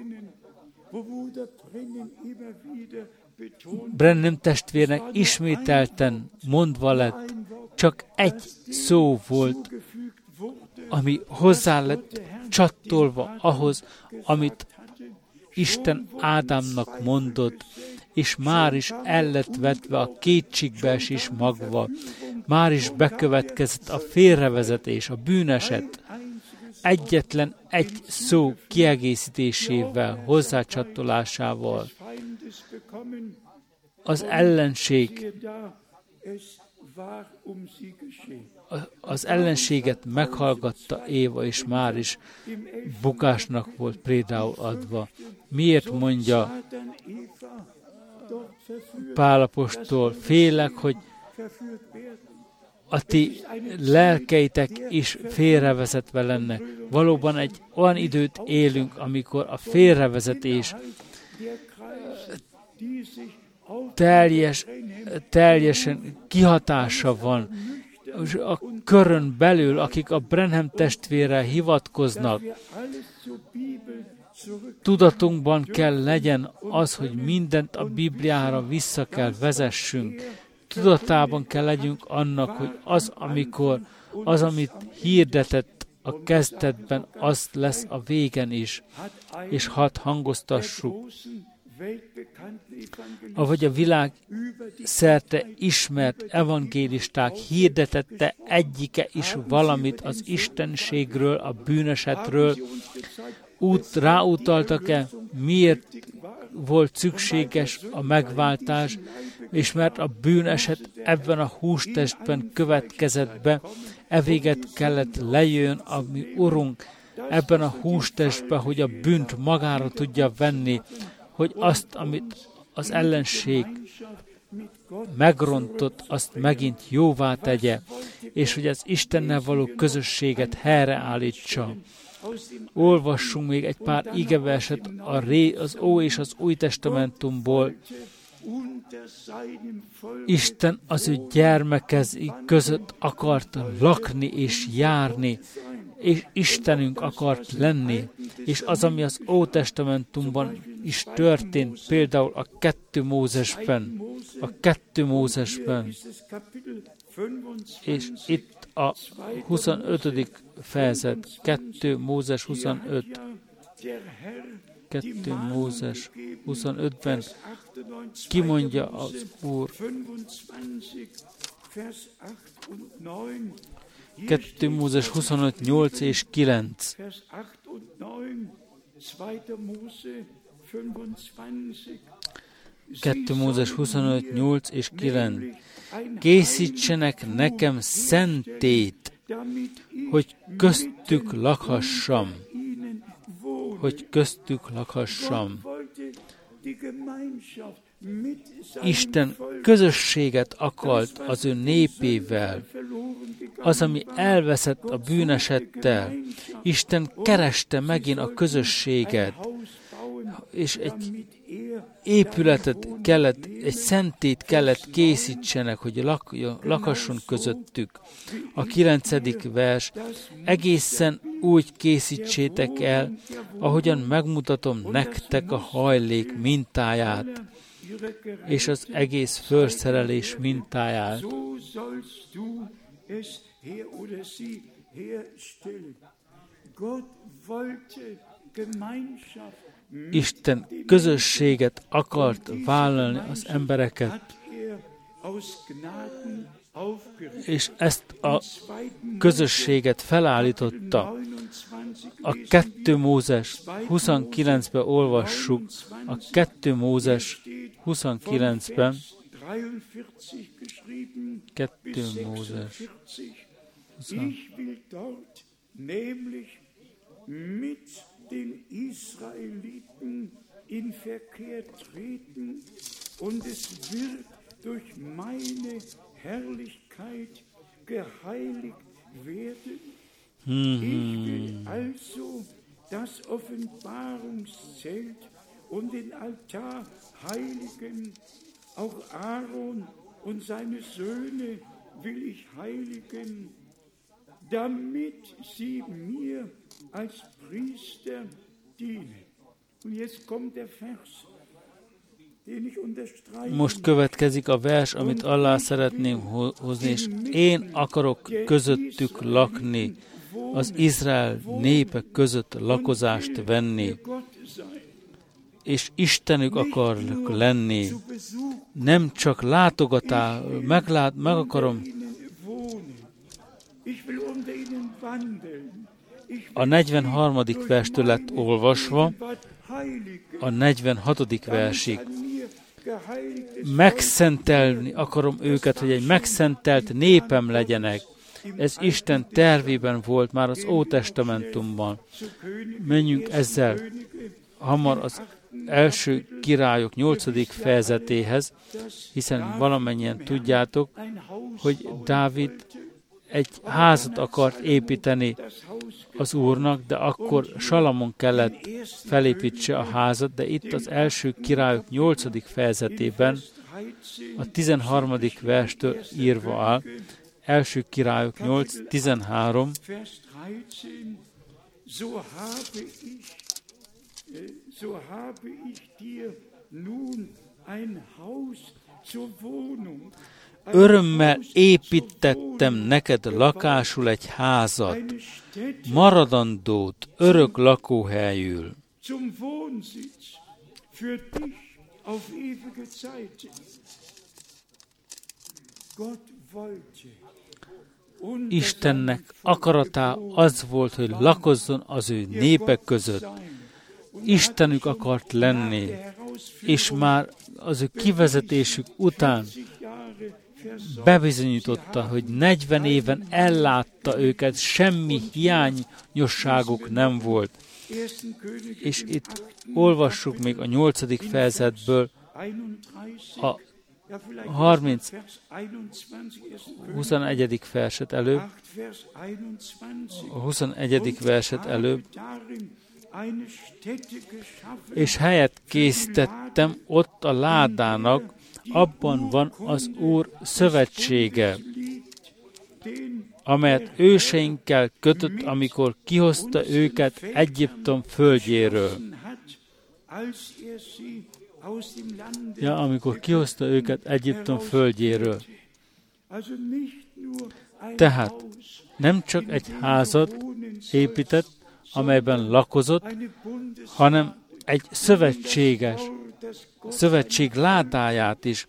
Branham testvérnek ismételten mondva lett, csak egy szó volt, ami hozzá lett csattolva ahhoz, amit Isten Ádámnak mondott, és már is el lett vetve a kétségbeesés magva, már is bekövetkezett a félrevezetés, a bűneset, egyetlen egy szó kiegészítésével, hozzácsatolásával. Az ellenséget meghallgatta Éva, és már is bukásnak volt prédául adva. Miért mondja Pál apostol, félek, hogy a ti lelkeitek is félrevezetve lennek. Valóban egy olyan időt élünk, amikor a félrevezetés teljesen kihatása van. A körön belül, akik a Branham testvérre hivatkoznak, tudatunkban kell legyen az, hogy mindent a Bibliára vissza kell vezessünk. Tudatában kell legyünk annak, hogy az, amit hirdetett a kezdetben, az lesz a végen is. És hadd hangoztassuk, ahogy a világ szerte ismert evangélisták hirdetette egyike is valamit az istenségről, a bűnesetről, ráutaltak-e, miért volt szükséges a megváltás, és mert a bűneset ebben a hústestben következett be, evéget kellett lejön a mi Urunk ebben a hústestben, hogy a bűnt magára tudja venni, hogy azt, amit az ellenség megrontott, azt megint jóvá tegye, és hogy az Istennel való közösséget helyreállítsa. Olvassunk még egy pár igeverset az Ó és az Új Testamentumból. Isten az ő gyermekei között akart lakni és járni, és Istenünk akart lenni, és az, ami az Ótestamentumban is történt, például a 2 Mózesben, és itt a 25. fejezet, 2 Mózes 25, 2 Mózes 25-ben kimondja az Úr, 2 Mózes 25, 8 és 9. 2 Mózes 25, 8 és 9. Készítsenek nekem szentét, hogy köztük lakhassam. Isten közösséget akart az ő népével. Az, ami elveszett a bűnesettel, Isten kereste megint a közösséget, és egy épületet kellett, egy szentét kellett készítsenek, hogy lakasson közöttük. A 9. vers, egészen úgy készítsétek el, ahogyan megmutatom nektek a hajlék mintáját, és az egész felszerelés mintáját. Isten közösséget akart vállalni az embereket, és ezt a közösséget felállította. A 2 Mózes 29-ben olvassuk, a 2 Mózes 29-ben, 2 Mózes 29. den Israeliten in Verkehr treten, und es wird durch meine Herrlichkeit geheiligt werden. Ich will also das Offenbarungszelt und den Altar heiligen, auch Aaron und seine Söhne will ich heiligen, damit sie mir als Priester dienen. Und jetzt kommt der Vers, den ich unterstreiche. Most következik a vers, amit alá szeretném hozni, és én akarok közöttük lakni, az Izrael népe között lakozást venni, és Istenük akarok lenni. Nem csak meg akarom. A 43. verstől lett olvasva a 46. versig. Megszentelni akarom őket, hogy egy megszentelt népem legyenek. Ez Isten tervében volt már az Ótestamentumban. Menjünk ezzel hamar az első Királyok 8. fejezetéhez, hiszen valamennyien tudjátok, hogy Dávid egy házat akart építeni az Úrnak, de akkor Salamon kellett felépítse a házat, de itt az első Királyok 8. fejezetében a 13. verstől írva áll, első Királyok 8:13. So habe ich dir nun ein Haus zur Wohnung. Örömmel építettem neked lakásul egy házat, maradandót örök lakóhelyül. Zum Wohnsitz für dich auf ewige Zeiten. Gott wollte. Istennek akaratá az volt, hogy lakozzon az ő népek között. Istenük akart lenni, és már az ő kivezetésük után bebizonyította, hogy 40 éven ellátta őket, semmi hiányosságuk nem volt. És itt olvassuk még a 8. fejezetből a 21. verset előbb, a 21. verset előbb, és helyet készítettem ott a ládának, abban van az Úr szövetsége, amelyet őseinkkel kötött, amikor kihozta őket Egyiptom földjéről. Amikor kihozta őket Egyiptom földjéről. Tehát nem csak egy házat épített, amelyben lakozott, hanem egy szövetség ládáját is,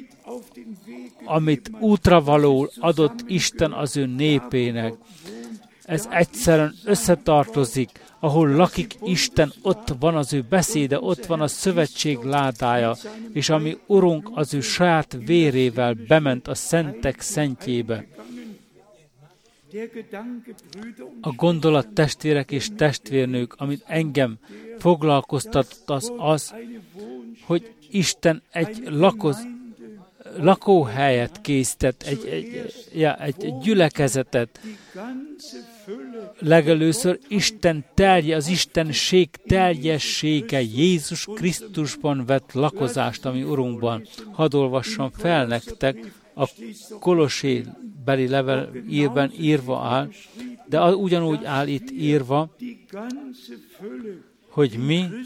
amit útravalóul adott Isten az ő népének. Ez egyszerűen összetartozik, ahol lakik Isten, ott van az ő beszéde, ott van a szövetség ládája, és ami Urunk az ő saját vérével bement a szentek szentjébe. A gondolat, testvérek és testvérnők, amit engem foglalkoztatott, az, hogy Isten egy lakóhelyet készített, egy gyülekezetet. Legelőször az Istenség teljessége Jézus Krisztusban vett lakozást, ami Urunkban. Hadd olvassam fel nektek, a Kolossé beli levélben írva áll, de ugyanúgy áll itt írva, hogy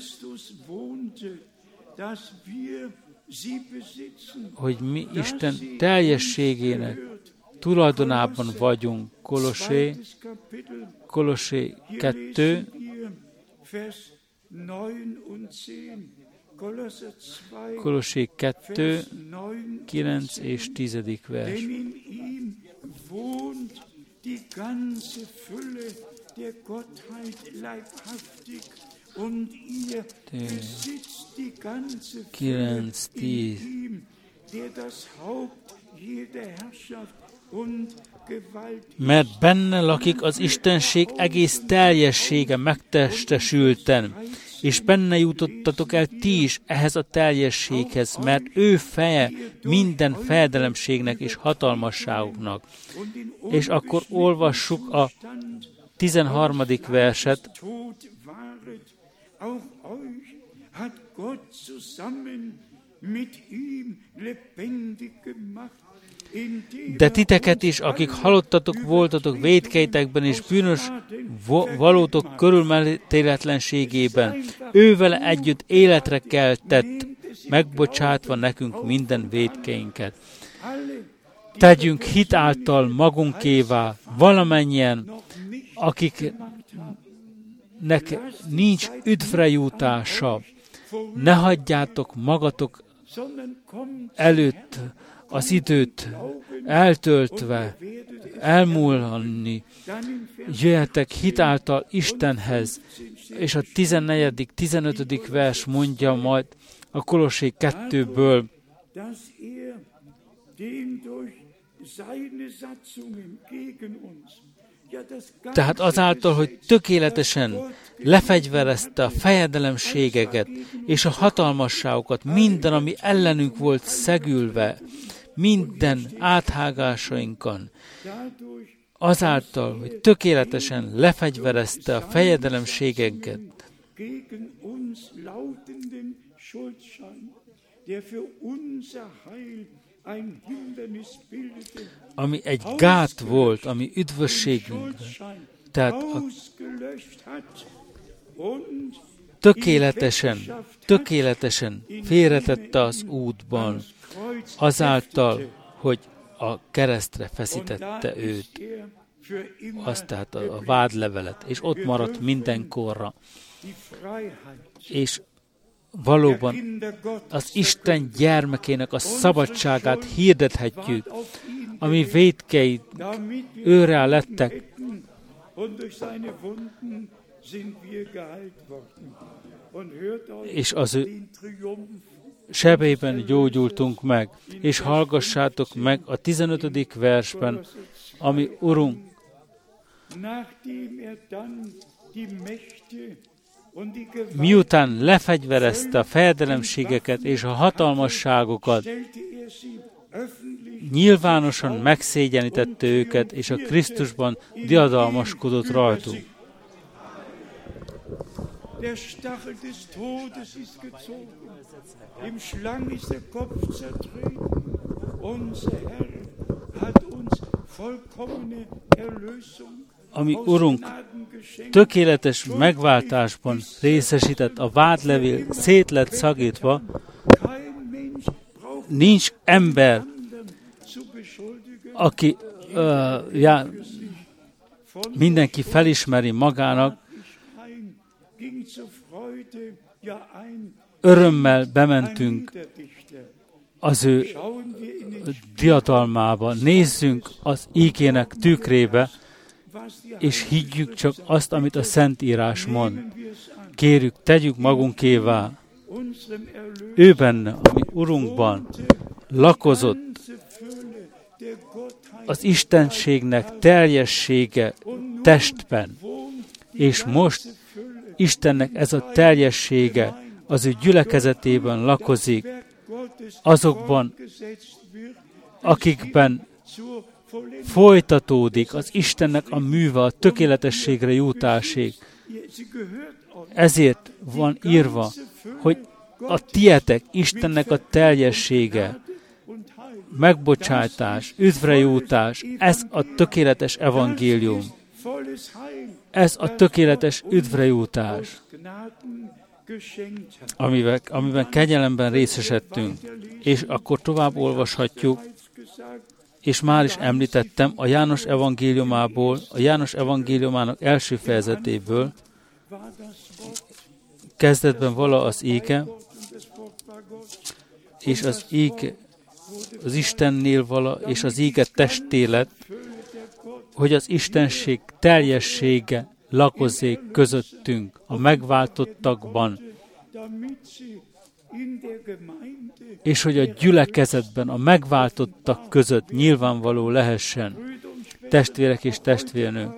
mi Isten teljességének tulajdonában vagyunk. Kolossé 2, Kolossé 2, 9 és 10. vers. Und ihr besitzt die ganze Fülle in ihm, der das Haupt jeder Herrschaft und Gewalt ist. Mert benne lakik az Istenség egész teljessége megtestesülten, és benne jutottatok el ti is ehhez a teljességhez, mert ő feje minden fejedelemségnek és hatalmasságoknak. És akkor olvassuk a 13. verset. Auch euch hat Gott zusammen mit ihm lebendig gemacht. De titeket is, akik halottatok voltatok vétkeitekben és bűnös valótok körülmetéletlenségében, ővele együtt életre keltett, megbocsátva nekünk minden vétkeinket. Tegyünk hit által magunkévá valamennyien, akiknek nincs üdvre jutása. Ne hagyjátok magatok előtt az időt eltöltve, elmúlni, jöjjetek hitáltal Istenhez, és a 14., 15. vers mondja majd a Kolossé 2-ből, tehát azáltal, hogy tökéletesen lefegyverezte a fejedelemségeket és a hatalmasságokat, minden, ami ellenünk volt szegülve, minden áthágásainkon, azáltal, hogy tökéletesen lefegyverezte a fejedelemségeket, ami egy gát volt, ami üdvösségünk, tehát tökéletesen félretette az útban, azáltal, hogy a keresztre feszítette őt, azt tehát a vádlevelet, és ott maradt mindenkorra. És valóban az Isten gyermekének a szabadságát hirdethetjük, ami vétkei őrrá lettek, és az ő sebében gyógyultunk meg, és hallgassátok meg a 15. versben, ami Urunk miután lefegyverezte a fejedelemségeket és a hatalmasságokat, nyilvánosan megszégyenítette őket, és a Krisztusban diadalmaskodott rajtuk. Der Stachel des Todes ist gezogen, im Schlang ist der Kopf zertreten. Unser Herr hat uns vollkommene Erlösung, ami Urunk tökéletes megváltásban részesített, a vádlevél szét lett szagítva, nincs ember, aki mindenki felismeri magának, örömmel bementünk az ő diadalmába. Nézzünk az ígének tükrébe, és higgyük csak azt, amit a Szentírás mond. Kérjük, tegyük magunkévá. Ő benne, ami Urunkban lakozott az Istenségnek teljessége testben, és most Istennek ez a teljessége az ő gyülekezetében lakozik, azokban, akikben folytatódik az Istennek a műve a tökéletességre jutásig. Ezért van írva, hogy a tietek Istennek a teljessége, megbocsátás, üdvrejutás, ez a tökéletes evangélium. Ez a tökéletes üdvrejutás, amiben kegyelemben részesedtünk. És akkor tovább olvashatjuk, és már is említettem a János evangéliumából, a János evangéliumának első fejezetéből, kezdetben vala az ége, és az ége az Istennél vala, és az ége testé lett, hogy az Istenség teljessége lakozzék közöttünk, a megváltottakban, és hogy a gyülekezetben a megváltottak között nyilvánvaló lehessen, testvérek és testvérnők.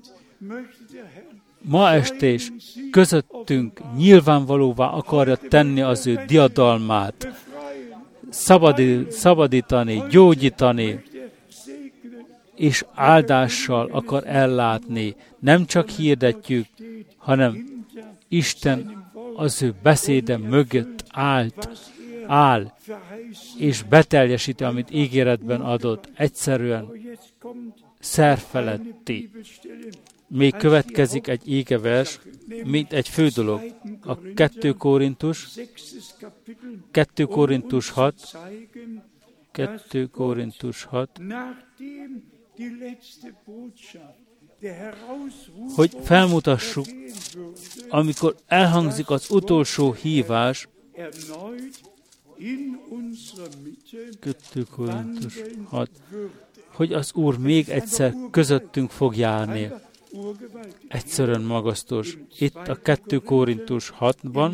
Ma este is közöttünk nyilvánvalóvá akarja tenni az ő diadalmát, szabadítani, gyógyítani, és áldással akar ellátni. Nem csak hirdetjük, hanem Isten az ő beszéde mögött áll, és beteljesíti, amit ígéretben adott. Egyszerűen szerfeletti. Még következik egy égevers, mint egy fő dolog. A 2 Korintus 6, hogy felmutassuk, amikor elhangzik az utolsó hívás, 2 Korintus 6, hogy az Úr még egyszer közöttünk fog járni. Egyszerűen magasztos. Itt a 2 Korintus 6-ban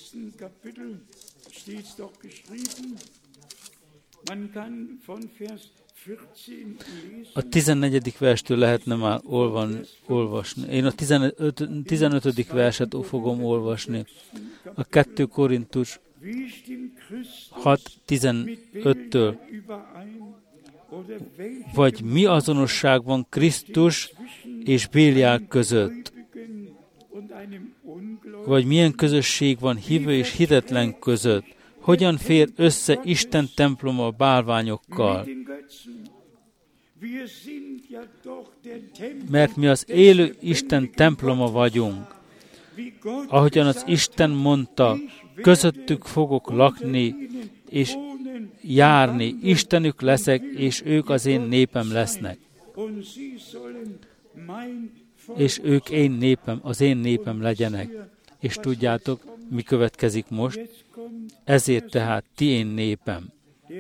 a 14. verstől lehetne már olvasni. Én a 15. verset fogom olvasni. A 2 Korintus 6.15-től. Vagy mi azonosság van Krisztus és Béliál között? Vagy milyen közösség van hívő és hitetlen között? Hogyan fér össze Isten temploma a bálványokkal? Mert mi az élő Isten temploma vagyunk. Ahogyan az Isten mondta, közöttük fogok lakni, és járni, Istenük leszek, és ők az én népem lesznek. És ők az én népem legyenek. És tudjátok, mi következik most? Ezért tehát ti én népem.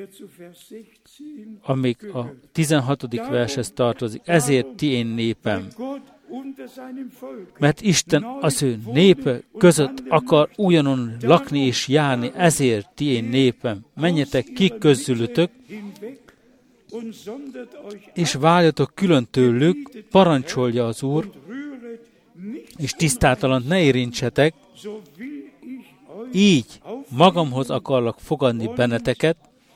Amíg a 16. vershez tartozik. Ezért ti én népem. Mert Isten az ő népe között akar újonnan lakni és járni, ezért ti én népem. Menjetek ki közülötök, és váljatok külön tőlük, parancsolja az Úr, és tisztátalant ne érintsetek, így magamhoz akarlak fogadni benneteket,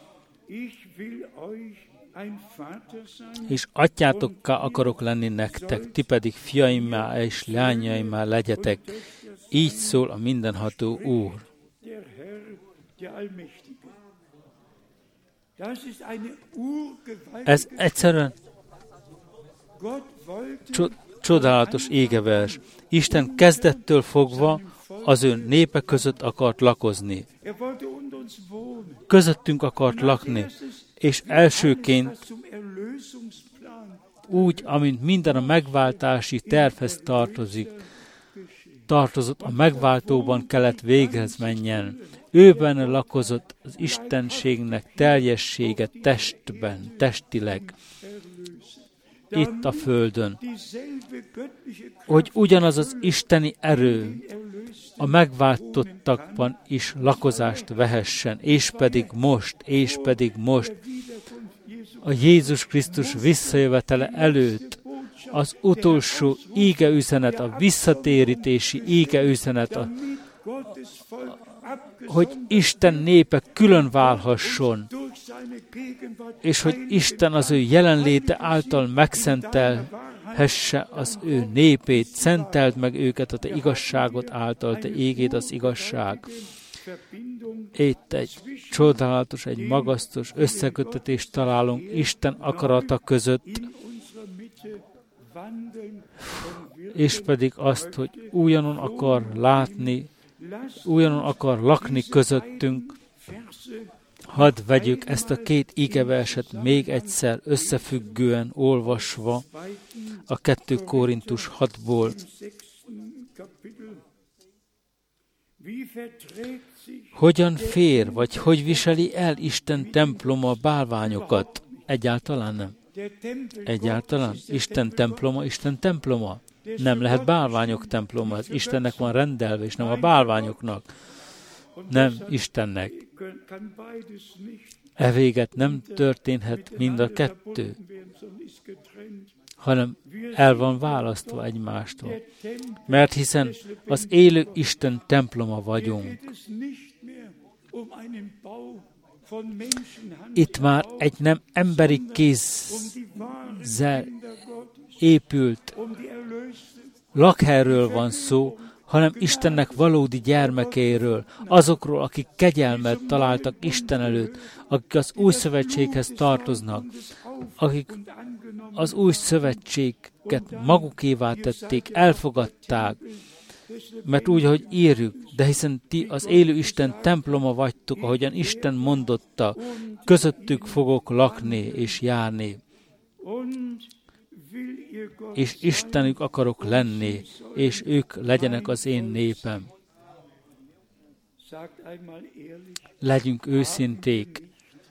és atyátokká akarok lenni nektek, ti pedig fiaimmá és lányaimmá legyetek. Így szól a mindenható Úr. Ez egyszerűen csodálatos égevers. Isten kezdettől fogva az ő népe között akart lakozni. Közöttünk akart lakni, és elsőként úgy, amint minden a megváltási tervhez tartozott, a megváltóban kellett véghez menjen. Őben lakozott az Istenségnek teljessége testben, testileg, itt a földön, hogy ugyanaz az isteni erő a megváltottakban is lakozást vehessen, és pedig most, a Jézus Krisztus visszajövetele előtt az utolsó ígeüzenet, a visszatérítési ígeüzenet, hogy Isten népe külön válhasson, és hogy Isten az ő jelenléte által megszentelhesse az ő népét, szenteld meg őket a te igazságot által, te égéd az igazság. Itt egy csodálatos, egy magasztos összekötetést találunk Isten akarata között, és pedig azt, hogy újonnan akar látni, újonnan akar lakni közöttünk. Hadd vegyük ezt a két igeverset még egyszer összefüggően olvasva a 2 Korintus 6-ból. Hogyan fér, vagy hogy viseli el Isten temploma a bálványokat? Egyáltalán nem. Egyáltalán. Isten temploma. Nem lehet bálványok temploma. Az Istennek van rendelve, és nem a bálványoknak. Nem Istennek. E véget nem történhet mind a kettő, hanem el van választva egymástól. Mert hiszen az élő Isten temploma vagyunk. Itt már egy nem emberi kézzel épült lakhelyről van szó, hanem Istennek valódi gyermekéről, azokról, akik kegyelmet találtak Isten előtt, akik az új szövetséghez tartoznak, akik az új szövetséget magukévá tették, elfogadták, mert úgy, ahogy írjuk, de hiszen ti az élő Isten temploma vagytok, ahogyan Isten mondotta, közöttük fogok lakni és járni. És Istenük akarok lenni, és ők legyenek az én népem. Legyünk őszinték,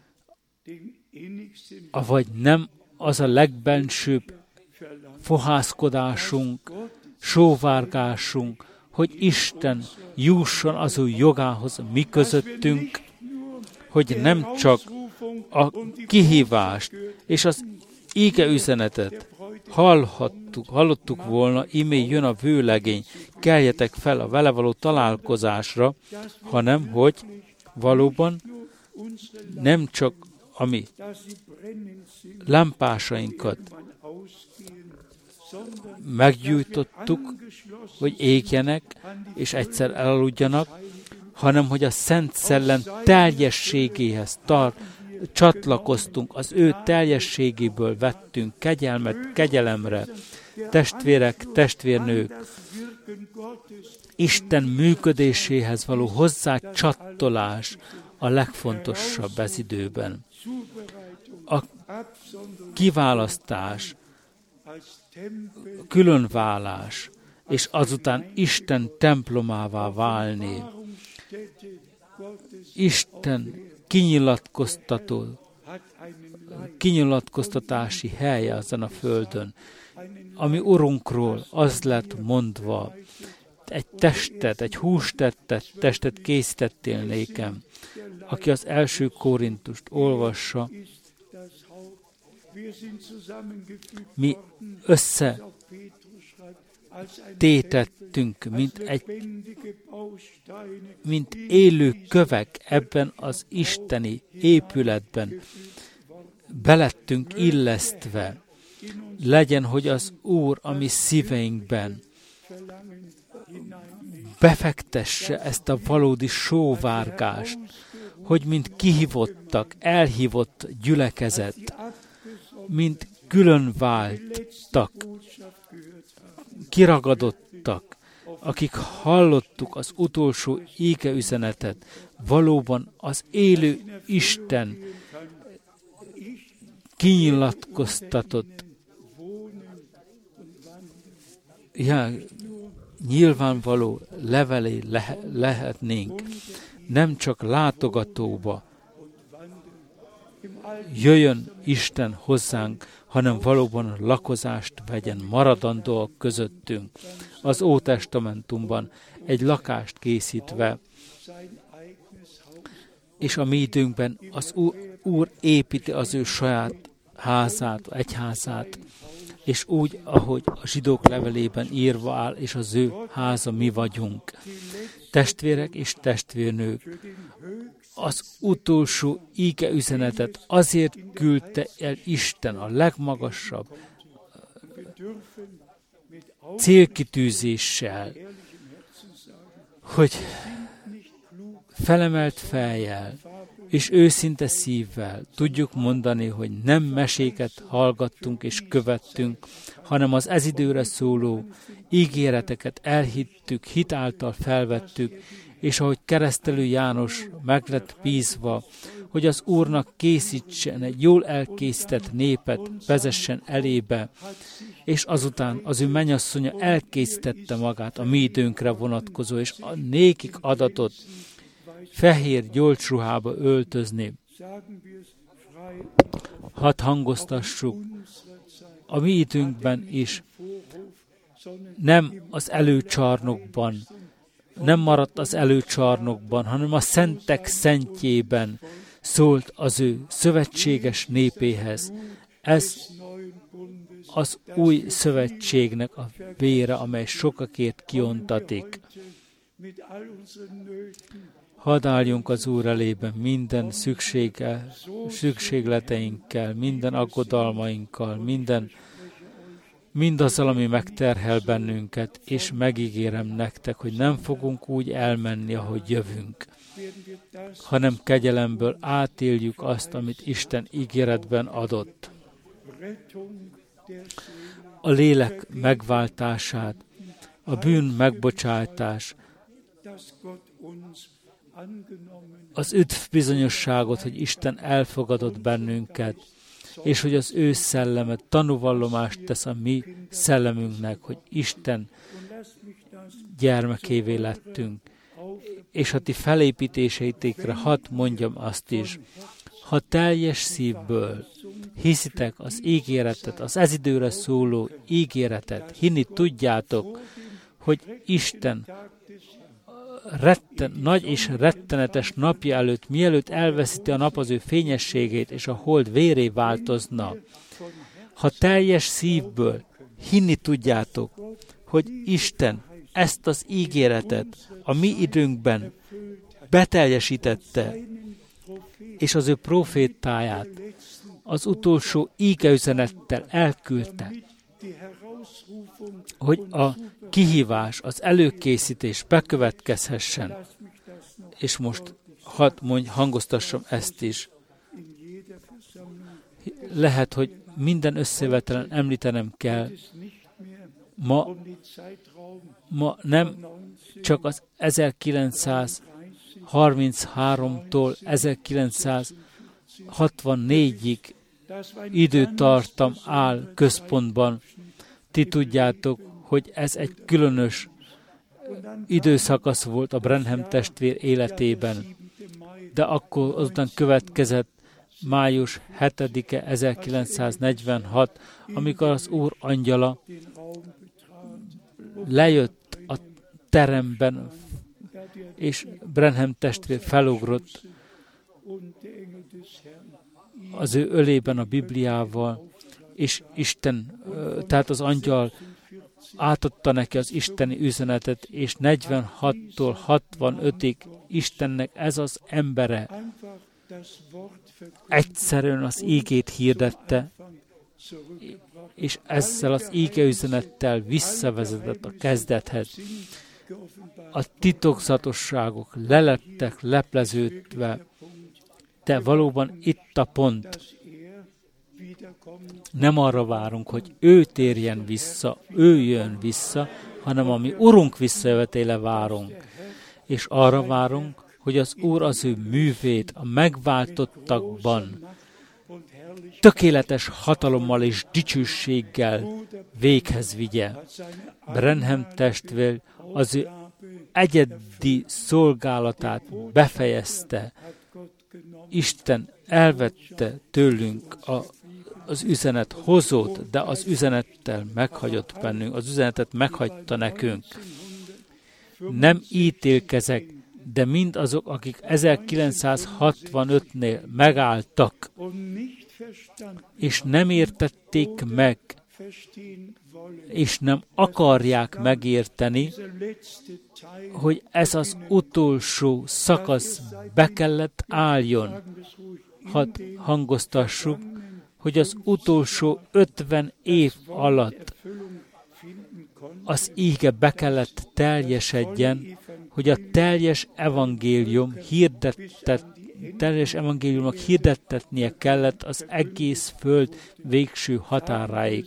avagy nem az a legbensőbb fohászkodásunk, sóvárgásunk, hogy Isten jusson az ő jogához mi közöttünk, hogy nem csak a kihívást és az ígeüzenetet hallottuk volna, imé jön a vőlegény, keljetek fel a vele való találkozásra, hanem hogy valóban nem csak a mi lámpásainkat meggyújtottuk, hogy égjenek, és egyszer elaludjanak, hanem hogy a Szent Szellem teljességéhez csatlakoztunk, az ő teljességéből vettünk kegyelmet kegyelemre. Testvérek, testvérnők, Isten működéséhez való hozzácsatolás a legfontosabb ez időben. A kiválasztás, különválás, és azután Isten templomává válni. Isten kinyilatkoztatási helye azon a földön, ami Urunkról az lett mondva, egy testet, egy hústettet, testet készítettél nékem. Aki az 1. Korintust olvassa, mi összetétettünk, mint élő kövek ebben az isteni épületben. Belettünk illesztve. Legyen, hogy az Úr a mi szíveinkben befektesse ezt a valódi sóvárgást, hogy mint kihívottak, elhívott gyülekezet, mint különváltak, kiragadottak, akik hallottuk az utolsó ígeüzenetet, valóban az élő Isten kinyilatkoztatott, nyilvánvaló levelé lehetnénk, nem csak látogatóba jöjjön Isten hozzánk, hanem valóban lakozást vegyen maradandóak közöttünk. Az Ótestamentumban egy lakást készítve, és a mi időnkben az Úr építi az ő saját házát, egyházát, és úgy, ahogy a zsidók levelében írva áll, és az ő háza mi vagyunk. Testvérek és testvérnők, az utolsó íge üzenetet azért küldte el Isten a legmagasabb célkitűzéssel, hogy felemelt fejjel és őszinte szívvel tudjuk mondani, hogy nem meséket hallgattunk és követtünk, hanem az ez időre szóló ígéreteket elhittük, hit által felvettük, és ahogy Keresztelő János meg lett bízva, hogy az Úrnak készítsen egy jól elkészített népet, vezessen elébe, és azután az ő mennyasszonya elkészítette magát a mi időnkre vonatkozó, és a nékik adatot fehér gyolcsruhába öltözni. Hadd hangoztassuk, a mi időnkben is nem az előcsarnokban, nem maradt az előcsarnokban, hanem a szentek szentjében szólt az ő szövetséges népéhez. Ez az új szövetségnek a vére, amely sokakért kiontatik. Hadd álljunk az Úr elében minden szükségleteinkkel, minden aggodalmainkkal, mindazzal, ami megterhel bennünket, és megígérem nektek, hogy nem fogunk úgy elmenni, ahogy jövünk, hanem kegyelemből átéljük azt, amit Isten ígéretben adott. A lélek megváltását, a bűn megbocsátás, az üdvbizonyosságot, hogy Isten elfogadott bennünket, és hogy az ő szelleme tanúvallomást tesz a mi szellemünknek, hogy Isten gyermekévé lettünk. És a ti felépítéseitekre hadd mondjam azt is, ha teljes szívből hiszitek az ígéretet, az ez időre szóló ígéretet, hinni tudjátok, hogy Isten nagy és rettenetes napja előtt, mielőtt elveszíti a nap az ő fényességét, és a hold véré változna. Ha teljes szívből hinni tudjátok, hogy Isten ezt az ígéretet a mi időnkben beteljesítette, és az ő profétáját az utolsó ígeüzenettel elküldte, hogy a kihívás, az előkészítés bekövetkezhessen. És most hadd hangoztassam ezt is. Lehet, hogy minden összevetelen említenem kell. Ma nem csak az 1933-tól 1964-ig időtartam áll központban. Ti tudjátok, hogy ez egy különös időszakasz volt a Branham testvér életében, de akkor azután következett május 7-e 1946, amikor az Úr angyala lejött a teremben, és Branham testvér felugrott az ő ölében a Bibliával, és Isten, tehát az angyal átadta neki az isteni üzenetet, és 46-tól 65-ig Istennek ez az embere egyszerűen az ígét hirdette, és ezzel az ígeüzenettel visszavezetett a kezdethez. A titokzatosságok lelettek lepleződve, de valóban itt a pont. Nem arra várunk, hogy ő térjen vissza, ő jön vissza, hanem a mi Urunk visszajövetére várunk. És arra várunk, hogy az Úr az ő művét a megváltottakban tökéletes hatalommal és dicsőséggel véghez vigye. Branham testvér az ő egyedi szolgálatát befejezte. Isten elvette tőlünk az üzenet hozót, de az üzenettel meghagyott bennünk, az üzenetet meghagyta nekünk. Nem ítélkezek, de mindazok, akik 1965-nél megálltak, és nem értették meg, és nem akarják megérteni, hogy ez az utolsó szakasz be kellett álljon. Hadd hangoztassuk, hogy az utolsó 50 év alatt az íge be kellett teljesedjen, hogy a teljes evangéliumnak hirdettetnie kellett az egész föld végső határáig.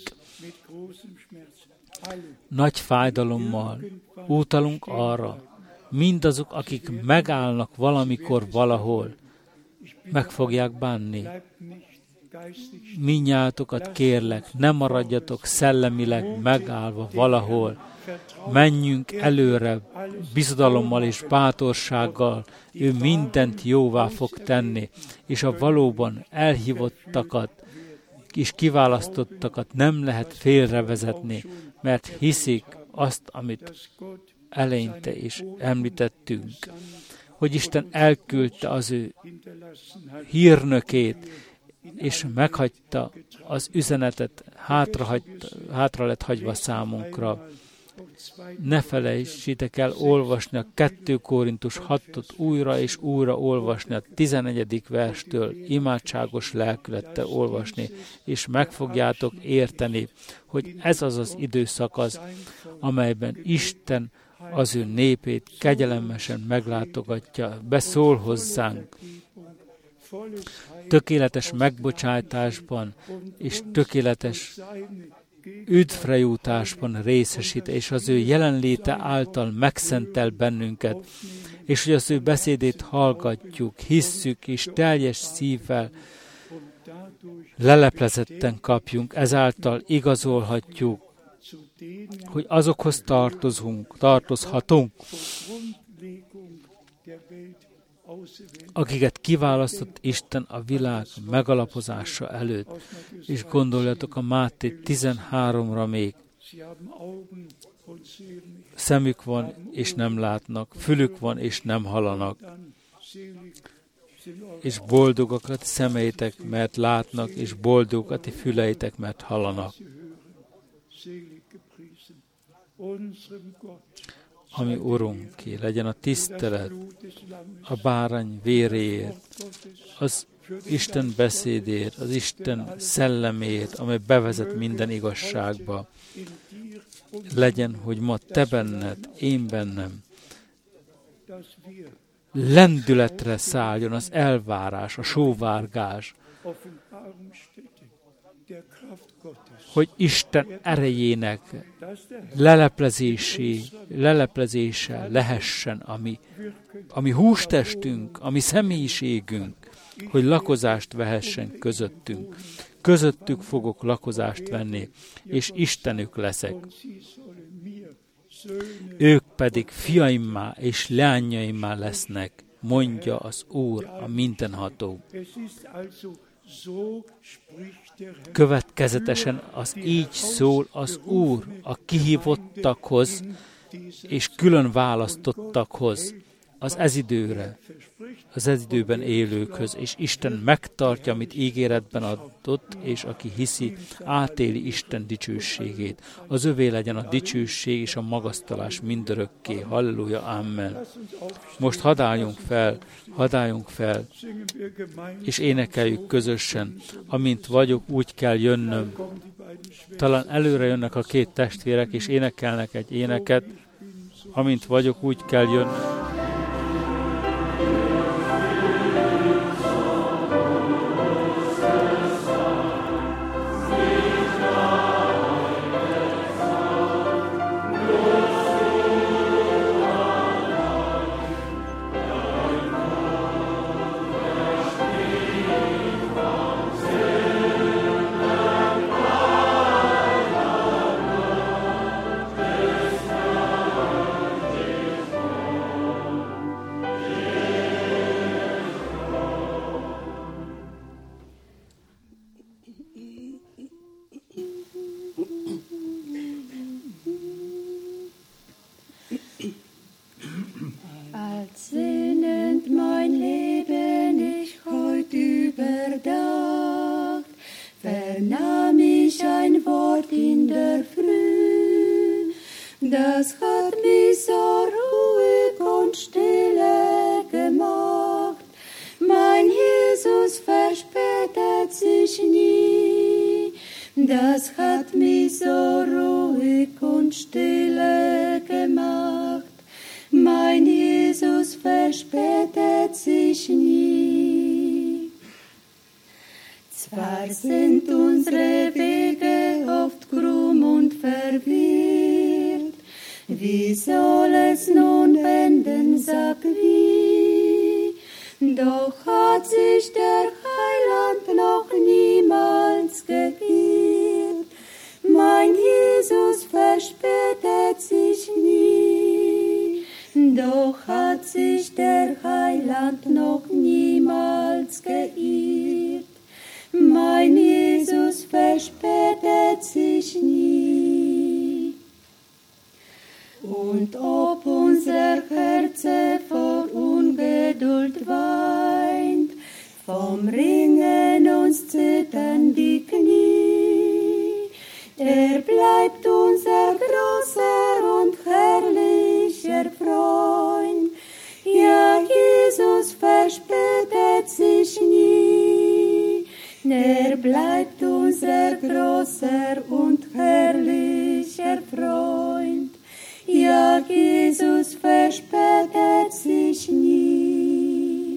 Nagy fájdalommal utalunk arra, mindazok, akik megállnak valamikor valahol, meg fogják bánni. Mindnyájatokat kérlek, ne maradjatok szellemileg megállva valahol. Menjünk előre bizodalommal és bátorsággal, ő mindent jóvá fog tenni, és a valóban elhívottakat és kiválasztottakat nem lehet félrevezetni, mert hiszik azt, amit eleinte is említettünk, hogy Isten elküldte az ő hírnökét, és meghagyta az üzenetet, hátra lett hagyva számunkra. Ne felejtsétek el olvasni a 2 Korintus 6-ot újra és újra olvasni, a 11. verstől imádságos lelkülettel olvasni, és meg fogjátok érteni, hogy ez az az időszakasz, amelyben Isten az ő népét kegyelemesen meglátogatja, beszól hozzánk. Tökéletes megbocsátásban és tökéletes üdvrejutásban részesít, és az ő jelenléte által megszentel bennünket, és hogy az ő beszédét hallgatjuk, hisszük, és teljes szívvel leleplezetten kapjunk, ezáltal igazolhatjuk, hogy azokhoz tartozhatunk, akiket kiválasztott Isten a világ megalapozása előtt. És gondoljatok a Máté 13-ra még. Szemük van, és nem látnak, fülük van, és nem hallanak. És boldogak a szemeitek, mert látnak, és boldogak a ti füleitek, mert hallanak. Ami Urunké, legyen a tisztelet a bárány véréért, az Isten beszédért, az Isten szellemért, amely bevezet minden igazságba. Legyen, hogy ma te benned, én bennem lendületre szálljon az elvárás, a sóvárgás, hogy Isten erejének leleplezése lehessen a mi hústestünk, a mi személyiségünk, hogy lakozást vehessen közöttünk. Közöttük fogok lakozást venni, és Istenük leszek. Ők pedig fiaimmá és leányaimmá lesznek, mondja az Úr, a mindenható. Következetesen az így szól az Úr a kihívottakhoz és külön választottakhoz, az ez időben élőkhöz, és Isten megtartja, amit ígéretben adott, és aki hiszi, átéli Isten dicsőségét. Az övé legyen a dicsőség és a magasztalás mindörökké. Halleluja, amen. Most hadd álljunk fel, és énekeljük közösen. Amint vagyok, úgy kell jönnöm. Talán előre jönnek a 2 testvérek, és énekelnek egy éneket. Amint vagyok, úgy kell jönnöm. Das hat mich so ruhig und stille gemacht. Mein Jesus verspätet sich nie. Zwar sind unsere Wege oft krumm und verwirrt, wie soll es nun wenden, sag wie? Doch hat sich der Heiland noch niemals geirrt. Mein Jesus verspätet sich nie. Doch hat sich der Heiland noch niemals geirrt. Mein Jesus verspätet sich nie. Und ob unser Herz vor Ungeduld weint, vom Ringen uns zittern die Knie, bleibt unser großer und herrlicher Freund. Ja, Jesus verspätet sich nie. Bleibt unser großer und herrlicher Freund. Ja, Jesus verspätet sich nie.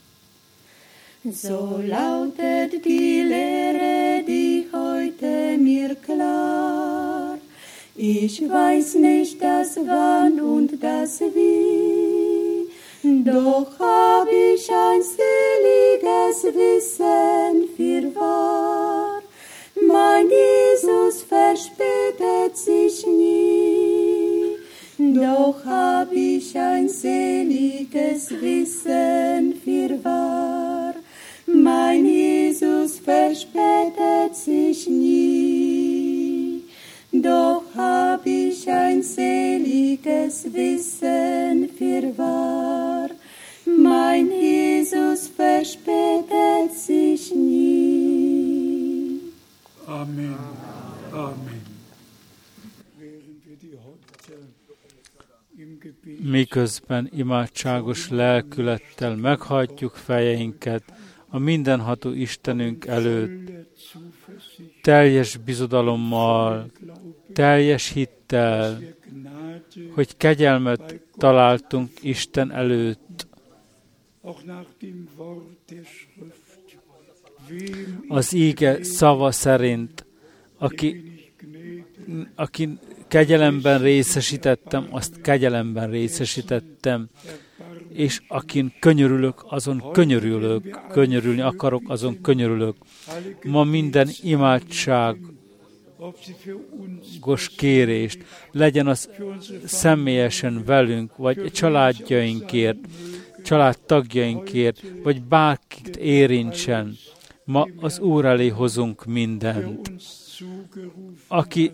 So lautet die Lehre, die heute mir klar. Ich weiß nicht das Wann und das Wie, doch hab ich ein seliges Wissen fürwahr. Mein Jesus verspätet sich nie, doch hab ich ein seliges Wissen fürwahr. Mein Jesus verspätet sich nie, doch hab ich ein seliges Wissen fürwahr. Mein Jesus verspätet sich nie. Amen. Amen. Miközben imádságos lelkülettel meghajtjuk fejeinket a mindenható Istenünk előtt, teljes bizodalommal, teljes hittel, hogy kegyelmet találtunk Isten előtt. Az íge szava szerint, aki kegyelemben részesítettem, azt kegyelemben részesítettem, és akin könyörülök, azon könyörülök, könyörülni akarok, azon könyörülök. Ma minden imádságos kérést, legyen az személyesen velünk, vagy családjainkért, családtagjainkért, vagy bárkit érintsen. Ma az Úr elé hozunk mindent. Aki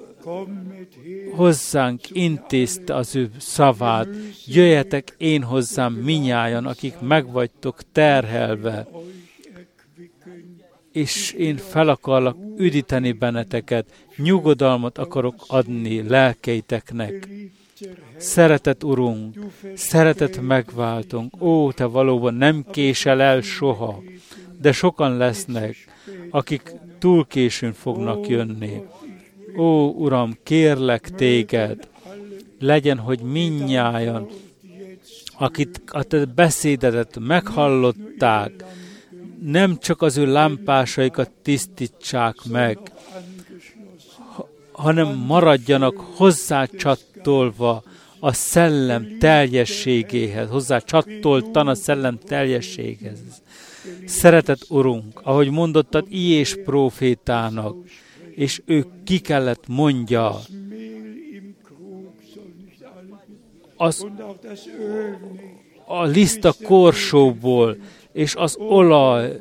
hozzánk intézte az ő szavát, jöjjetek én hozzám minnyájan, akik megvagytok terhelve, és én fel akarlak üdíteni benneteket, nyugodalmat akarok adni lelkeiteknek. Szeretett Urunk, szeretett megváltunk, ó, te valóban nem késel el soha, de sokan lesznek, akik túl későn fognak jönni. Ó, Uram, kérlek téged, legyen, hogy minnyájan, akit a te beszédedet meghallották, nem csak az ő lámpásaikat tisztítsák meg, hanem maradjanak hozzá csattolva a szellem teljességéhez, hozzá csattoltan a szellem teljességhez. Szeretett Urunk, ahogy mondottad Iés prófétának, és ő ki kellett mondja, a liszt a korsóból, és az olaj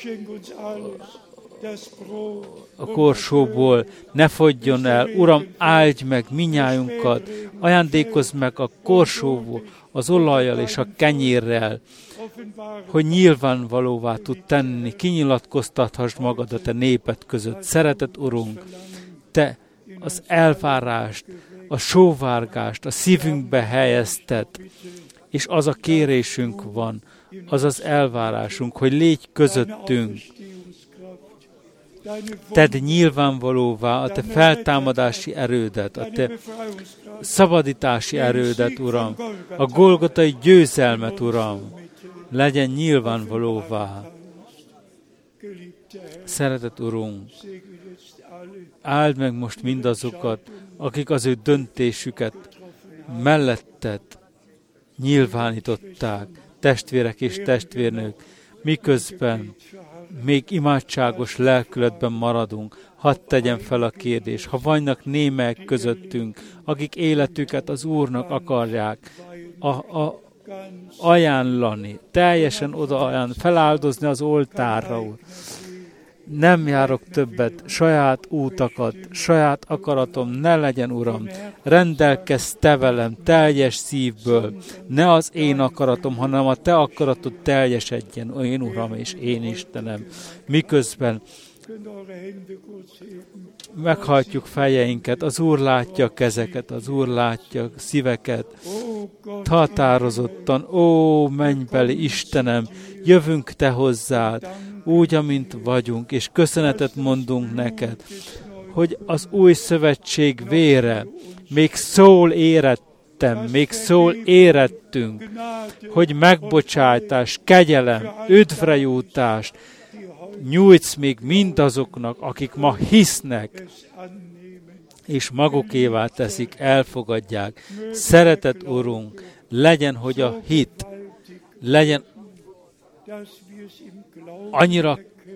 a korsóból ne fogyjon el. Uram, áldj meg minnyájunkat, ajándékozz meg a korsóból, az olajjal és a kenyérrel, hogy nyilvánvalóvá tud tenni, kinyilatkoztathass magad a te néped között. Szeretett Urunk, te az elvárást, a sóvárgást a szívünkbe helyezted, és az a kérésünk van, az az elvárásunk, hogy légy közöttünk. tedd nyilvánvalóvá a te feltámadási erődet, a te szabadítási erődet, Uram, a golgotai győzelmet, Uram, legyen nyilvánvalóvá. Szeretett Urunk, áld meg most mindazokat, akik az ő döntésüket melletted nyilvánították, testvérek és testvérnők, miközben még imádságos lelkületben maradunk. Hadd tegyen fel a kérdés, ha vannak némek közöttünk, akik életüket az Úrnak akarják ajánlani, teljesen oda feláldozni az oltárra, Úr. Nem járok többet, saját útakat, saját akaratom ne legyen, Uram. Rendelkezz te velem teljes szívből. Ne az én akaratom, hanem a te akaratod teljesedjen, én Uram és én Istenem. Miközben meghajtjuk fejeinket, az Úr látja a kezeket, az Úr látja a szíveket. Határozottan, ó mennybeli Istenem, jövünk te hozzád, úgy, amint vagyunk, és köszönetet mondunk neked, hogy az új szövetség vére még szól érettem, még szól érettünk, hogy megbocsátás, kegyelem, üdvrejutás nyújtsz még mindazoknak, akik ma hisznek, és magukévá teszik, elfogadják. Szeretett Urunk, legyen, hogy a hit legyen annyira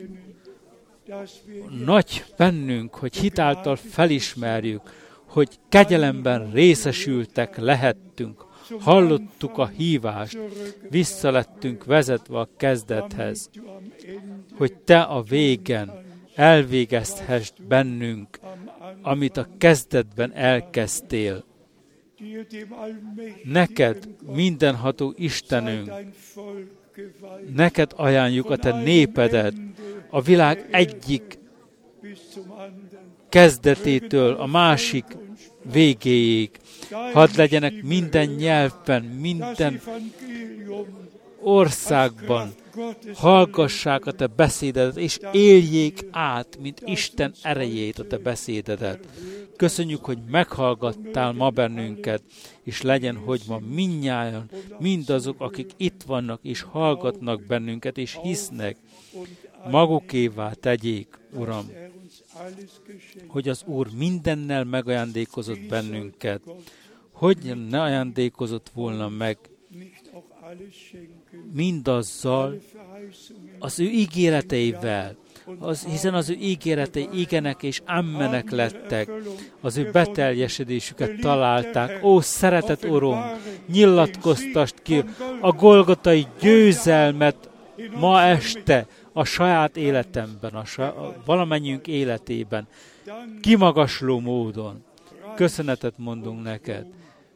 nagy bennünk, hogy hitáltal felismerjük, hogy kegyelemben részesültek lehettünk, hallottuk a hívást, visszalettünk vezetve a kezdethez, hogy te a végen elvégezthessd bennünk, amit a kezdetben elkezdtél. Neked, mindenható Istenünk, neked ajánljuk a te népedet, a világ egyik kezdetétől a másik végéig. Hadd legyenek minden nyelvben, minden országban, hallgassák a te beszédedet, és éljék át, mint Isten erejét a te beszédedet. Köszönjük, hogy meghallgattál ma bennünket, és legyen, hogy ma mindnyájan, mindazok, akik itt vannak, és hallgatnak bennünket, és hisznek, magukévá tegyék, Uram, hogy az Úr mindennel megajándékozott bennünket, hogy ne ajándékozott volna meg mindazzal, az ő ígéreteivel, hiszen az ő ígéretei igenek és ammenek lettek, az ő beteljesedésüket találták. Ó, szeretett Uram, nyilatkoztasd ki a golgotai győzelmet ma este a saját életemben, a valamennyiünk életében, kimagasló módon. Köszönetet mondunk neked.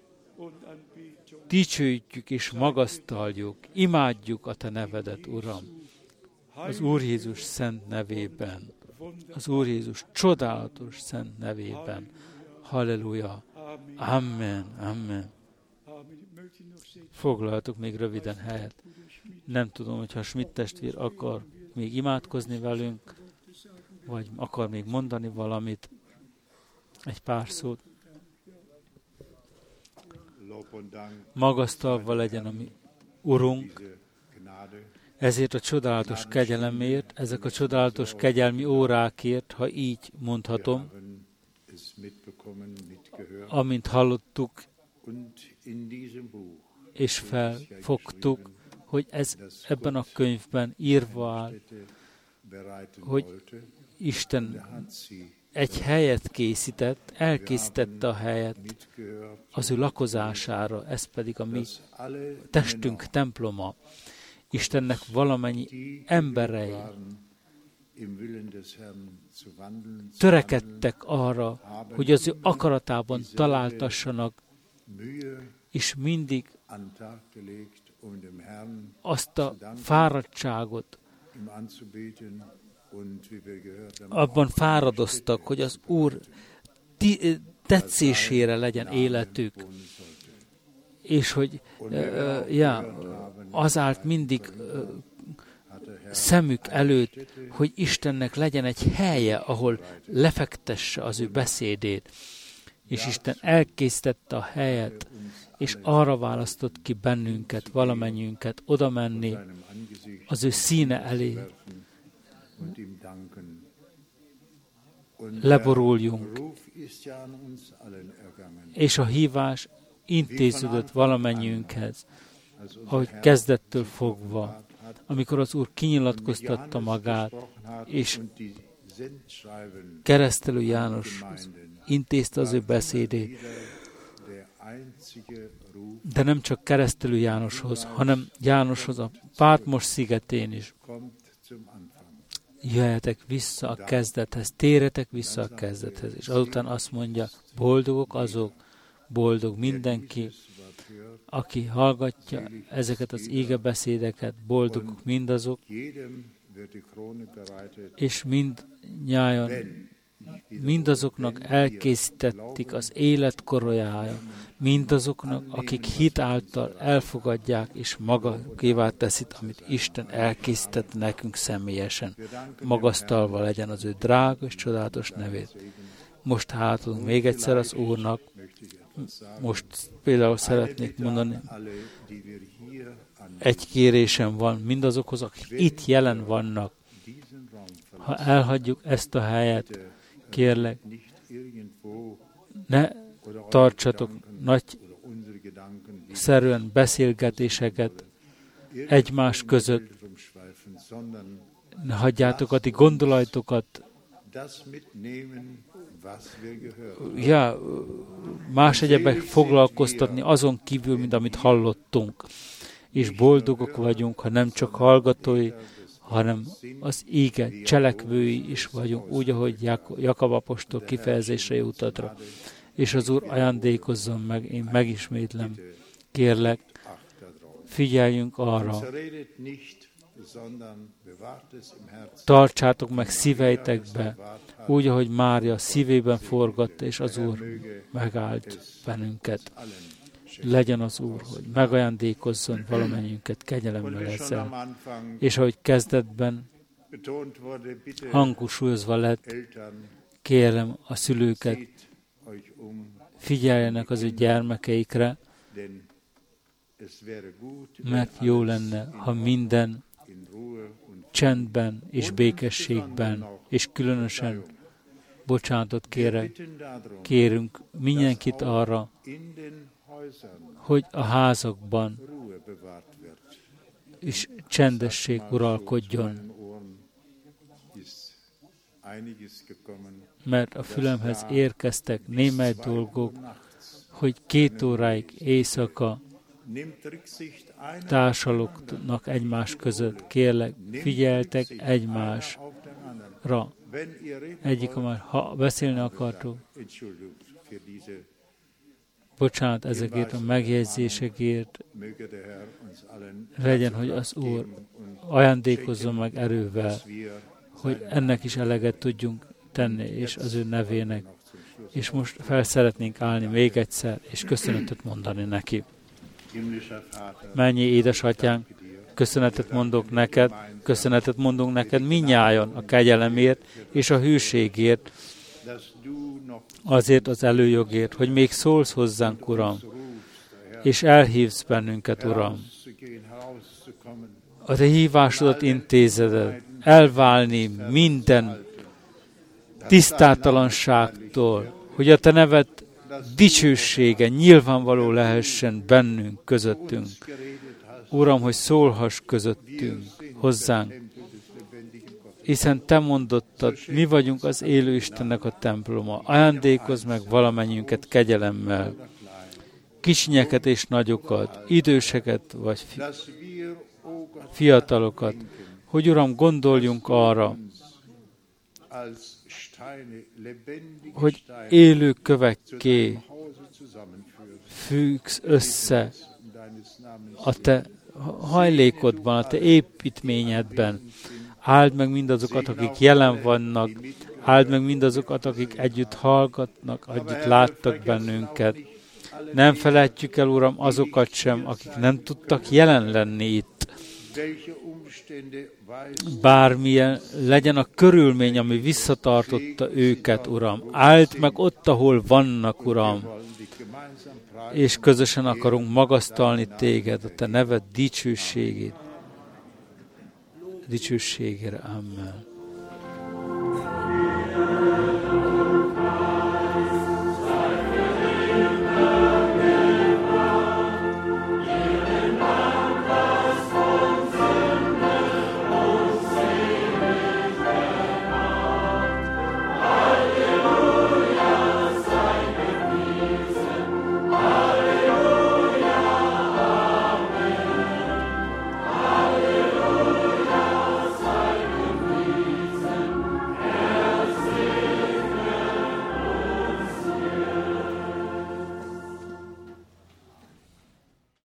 Dicsőítjük és magasztaljuk, imádjuk a te nevedet, Uram. Az Úr Jézus szent nevében, az Úr Jézus csodálatos szent nevében. Halleluja. Amen. Amen. Foglaljatok még röviden helyet. Nem tudom, hogyha Schmidt testvér akar még imádkozni velünk, vagy akar még mondani valamit, egy pár szót. Magasztalva legyen a mi Urunk, ezért a csodálatos kegyelemért, ezek a csodálatos kegyelmi órákért, ha így mondhatom, amint hallottuk, és felfogtuk, hogy ez ebben a könyvben írva áll, hogy Isten egy helyet készített, elkészítette a helyet az ő lakozására, ez pedig a mi testünk temploma. Istennek valamennyi emberei törekedtek arra, hogy az ő akaratában találtassanak, és mindig azt a fáradtságot abban fáradoztak, hogy az Úr tetszésére legyen életük, és hogy az állt mindig szemük előtt, hogy Istennek legyen egy helye, ahol lefektesse az ő beszédét. És Isten elkészítette a helyet, és arra választott ki bennünket, valamennyiünket oda menni az ő színe elé. Leboruljunk, és a hívás intéződött valamennyiünkhez, ahogy kezdettől fogva, amikor az Úr kinyilatkoztatta magát, és Keresztelő János intézte az ő beszédét, de nem csak Keresztelő Jánoshoz, hanem Jánoshoz a Pátmos szigetén is. Jöjjetek vissza a kezdethez, térjetek vissza a kezdethez. És azután azt mondja, boldogok azok, boldog mindenki, aki hallgatja ezeket az égebeszédeket, boldogok mindazok, és mindnyájan mindazoknak elkészítették az élet korolyája, mindazoknak, akik hit által elfogadják, és magakévá teszik, amit Isten elkészített nekünk személyesen. Magasztalva legyen az ő drága és csodálatos nevét. Most hátulunk még egyszer az Úrnak. Most például szeretnék mondani, egy kérésem van mindazokhoz, akik itt jelen vannak. Ha elhagyjuk ezt a helyet, kérlek, ne tartsatok nagyszerűen beszélgetéseket egymás között, ne hagyjátok a ti gondolatokat, más egyebek foglalkoztatni azon kívül, mint amit hallottunk. És boldogok vagyunk, ha nem csak hallgatói, hanem az íge cselekvői is vagyunk, úgy, ahogy Jakab apostol kifejezésre jutatra. És az Úr ajándékozzon meg, én megismétlem, kérlek, figyeljünk arra, tartsátok meg szíveitekbe, úgy, ahogy Mária szívében forgatta, és az Úr megállt bennünket. Legyen az Úr, hogy megajándékozzon valamennyiünket kegyelemmel ezzel. És ahogy kezdetben hangsúlyozva lett, kérem a szülőket, figyeljenek az ő gyermekeikre, mert jó lenne, ha minden csendben és békességben, és különösen bocsánatot kérünk mindenkit arra, hogy a házakban is csendesség uralkodjon. Mert a fülemhez érkeztek némely dolgok, hogy 2 óráig éjszaka társalognak egymás között. Kérlek, figyeltek egymásra. Egyik a már, ha beszélni akartok, bocsánat ezekért a megjegyzésekért, legyen, hogy az Úr ajándékozzon meg erővel, hogy ennek is eleget tudjunk tenni, és az ő nevének. És most fel szeretnénk állni még egyszer, és köszönetet mondani neki. Mennyi édesatyánk, köszönetet mondunk neked mindnyájan a kegyelemért és a hűségért, azért az előjogért, hogy még szólsz hozzánk, Uram, és elhívsz bennünket, Uram. A te hívásodat intézed, elválni minden tisztátalanságtól, hogy a te neved dicsősége nyilvánvaló lehessen bennünk, közöttünk. Uram, hogy szólhass közöttünk, hozzánk, hiszen te mondottad, mi vagyunk az élő Istennek a temploma. Ajándékozz meg valamennyiünket kegyelemmel, kicsinyeket és nagyokat, időseket vagy fiatalokat, hogy Uram, gondoljunk arra, hogy élő kövekké függsz össze a te hajlékodban, a te építményedben. Áld meg mindazokat, akik jelen vannak, áld meg mindazokat, akik együtt hallgatnak, együtt láttak bennünket. Nem felejtjük el, Uram, azokat sem, akik nem tudtak jelen lenni itt. Bármilyen legyen a körülmény, ami visszatartotta őket, Uram. Áld meg ott, ahol vannak, Uram. És közösen akarunk magasztalni Téged, a Te neved dicsőségére. Amen.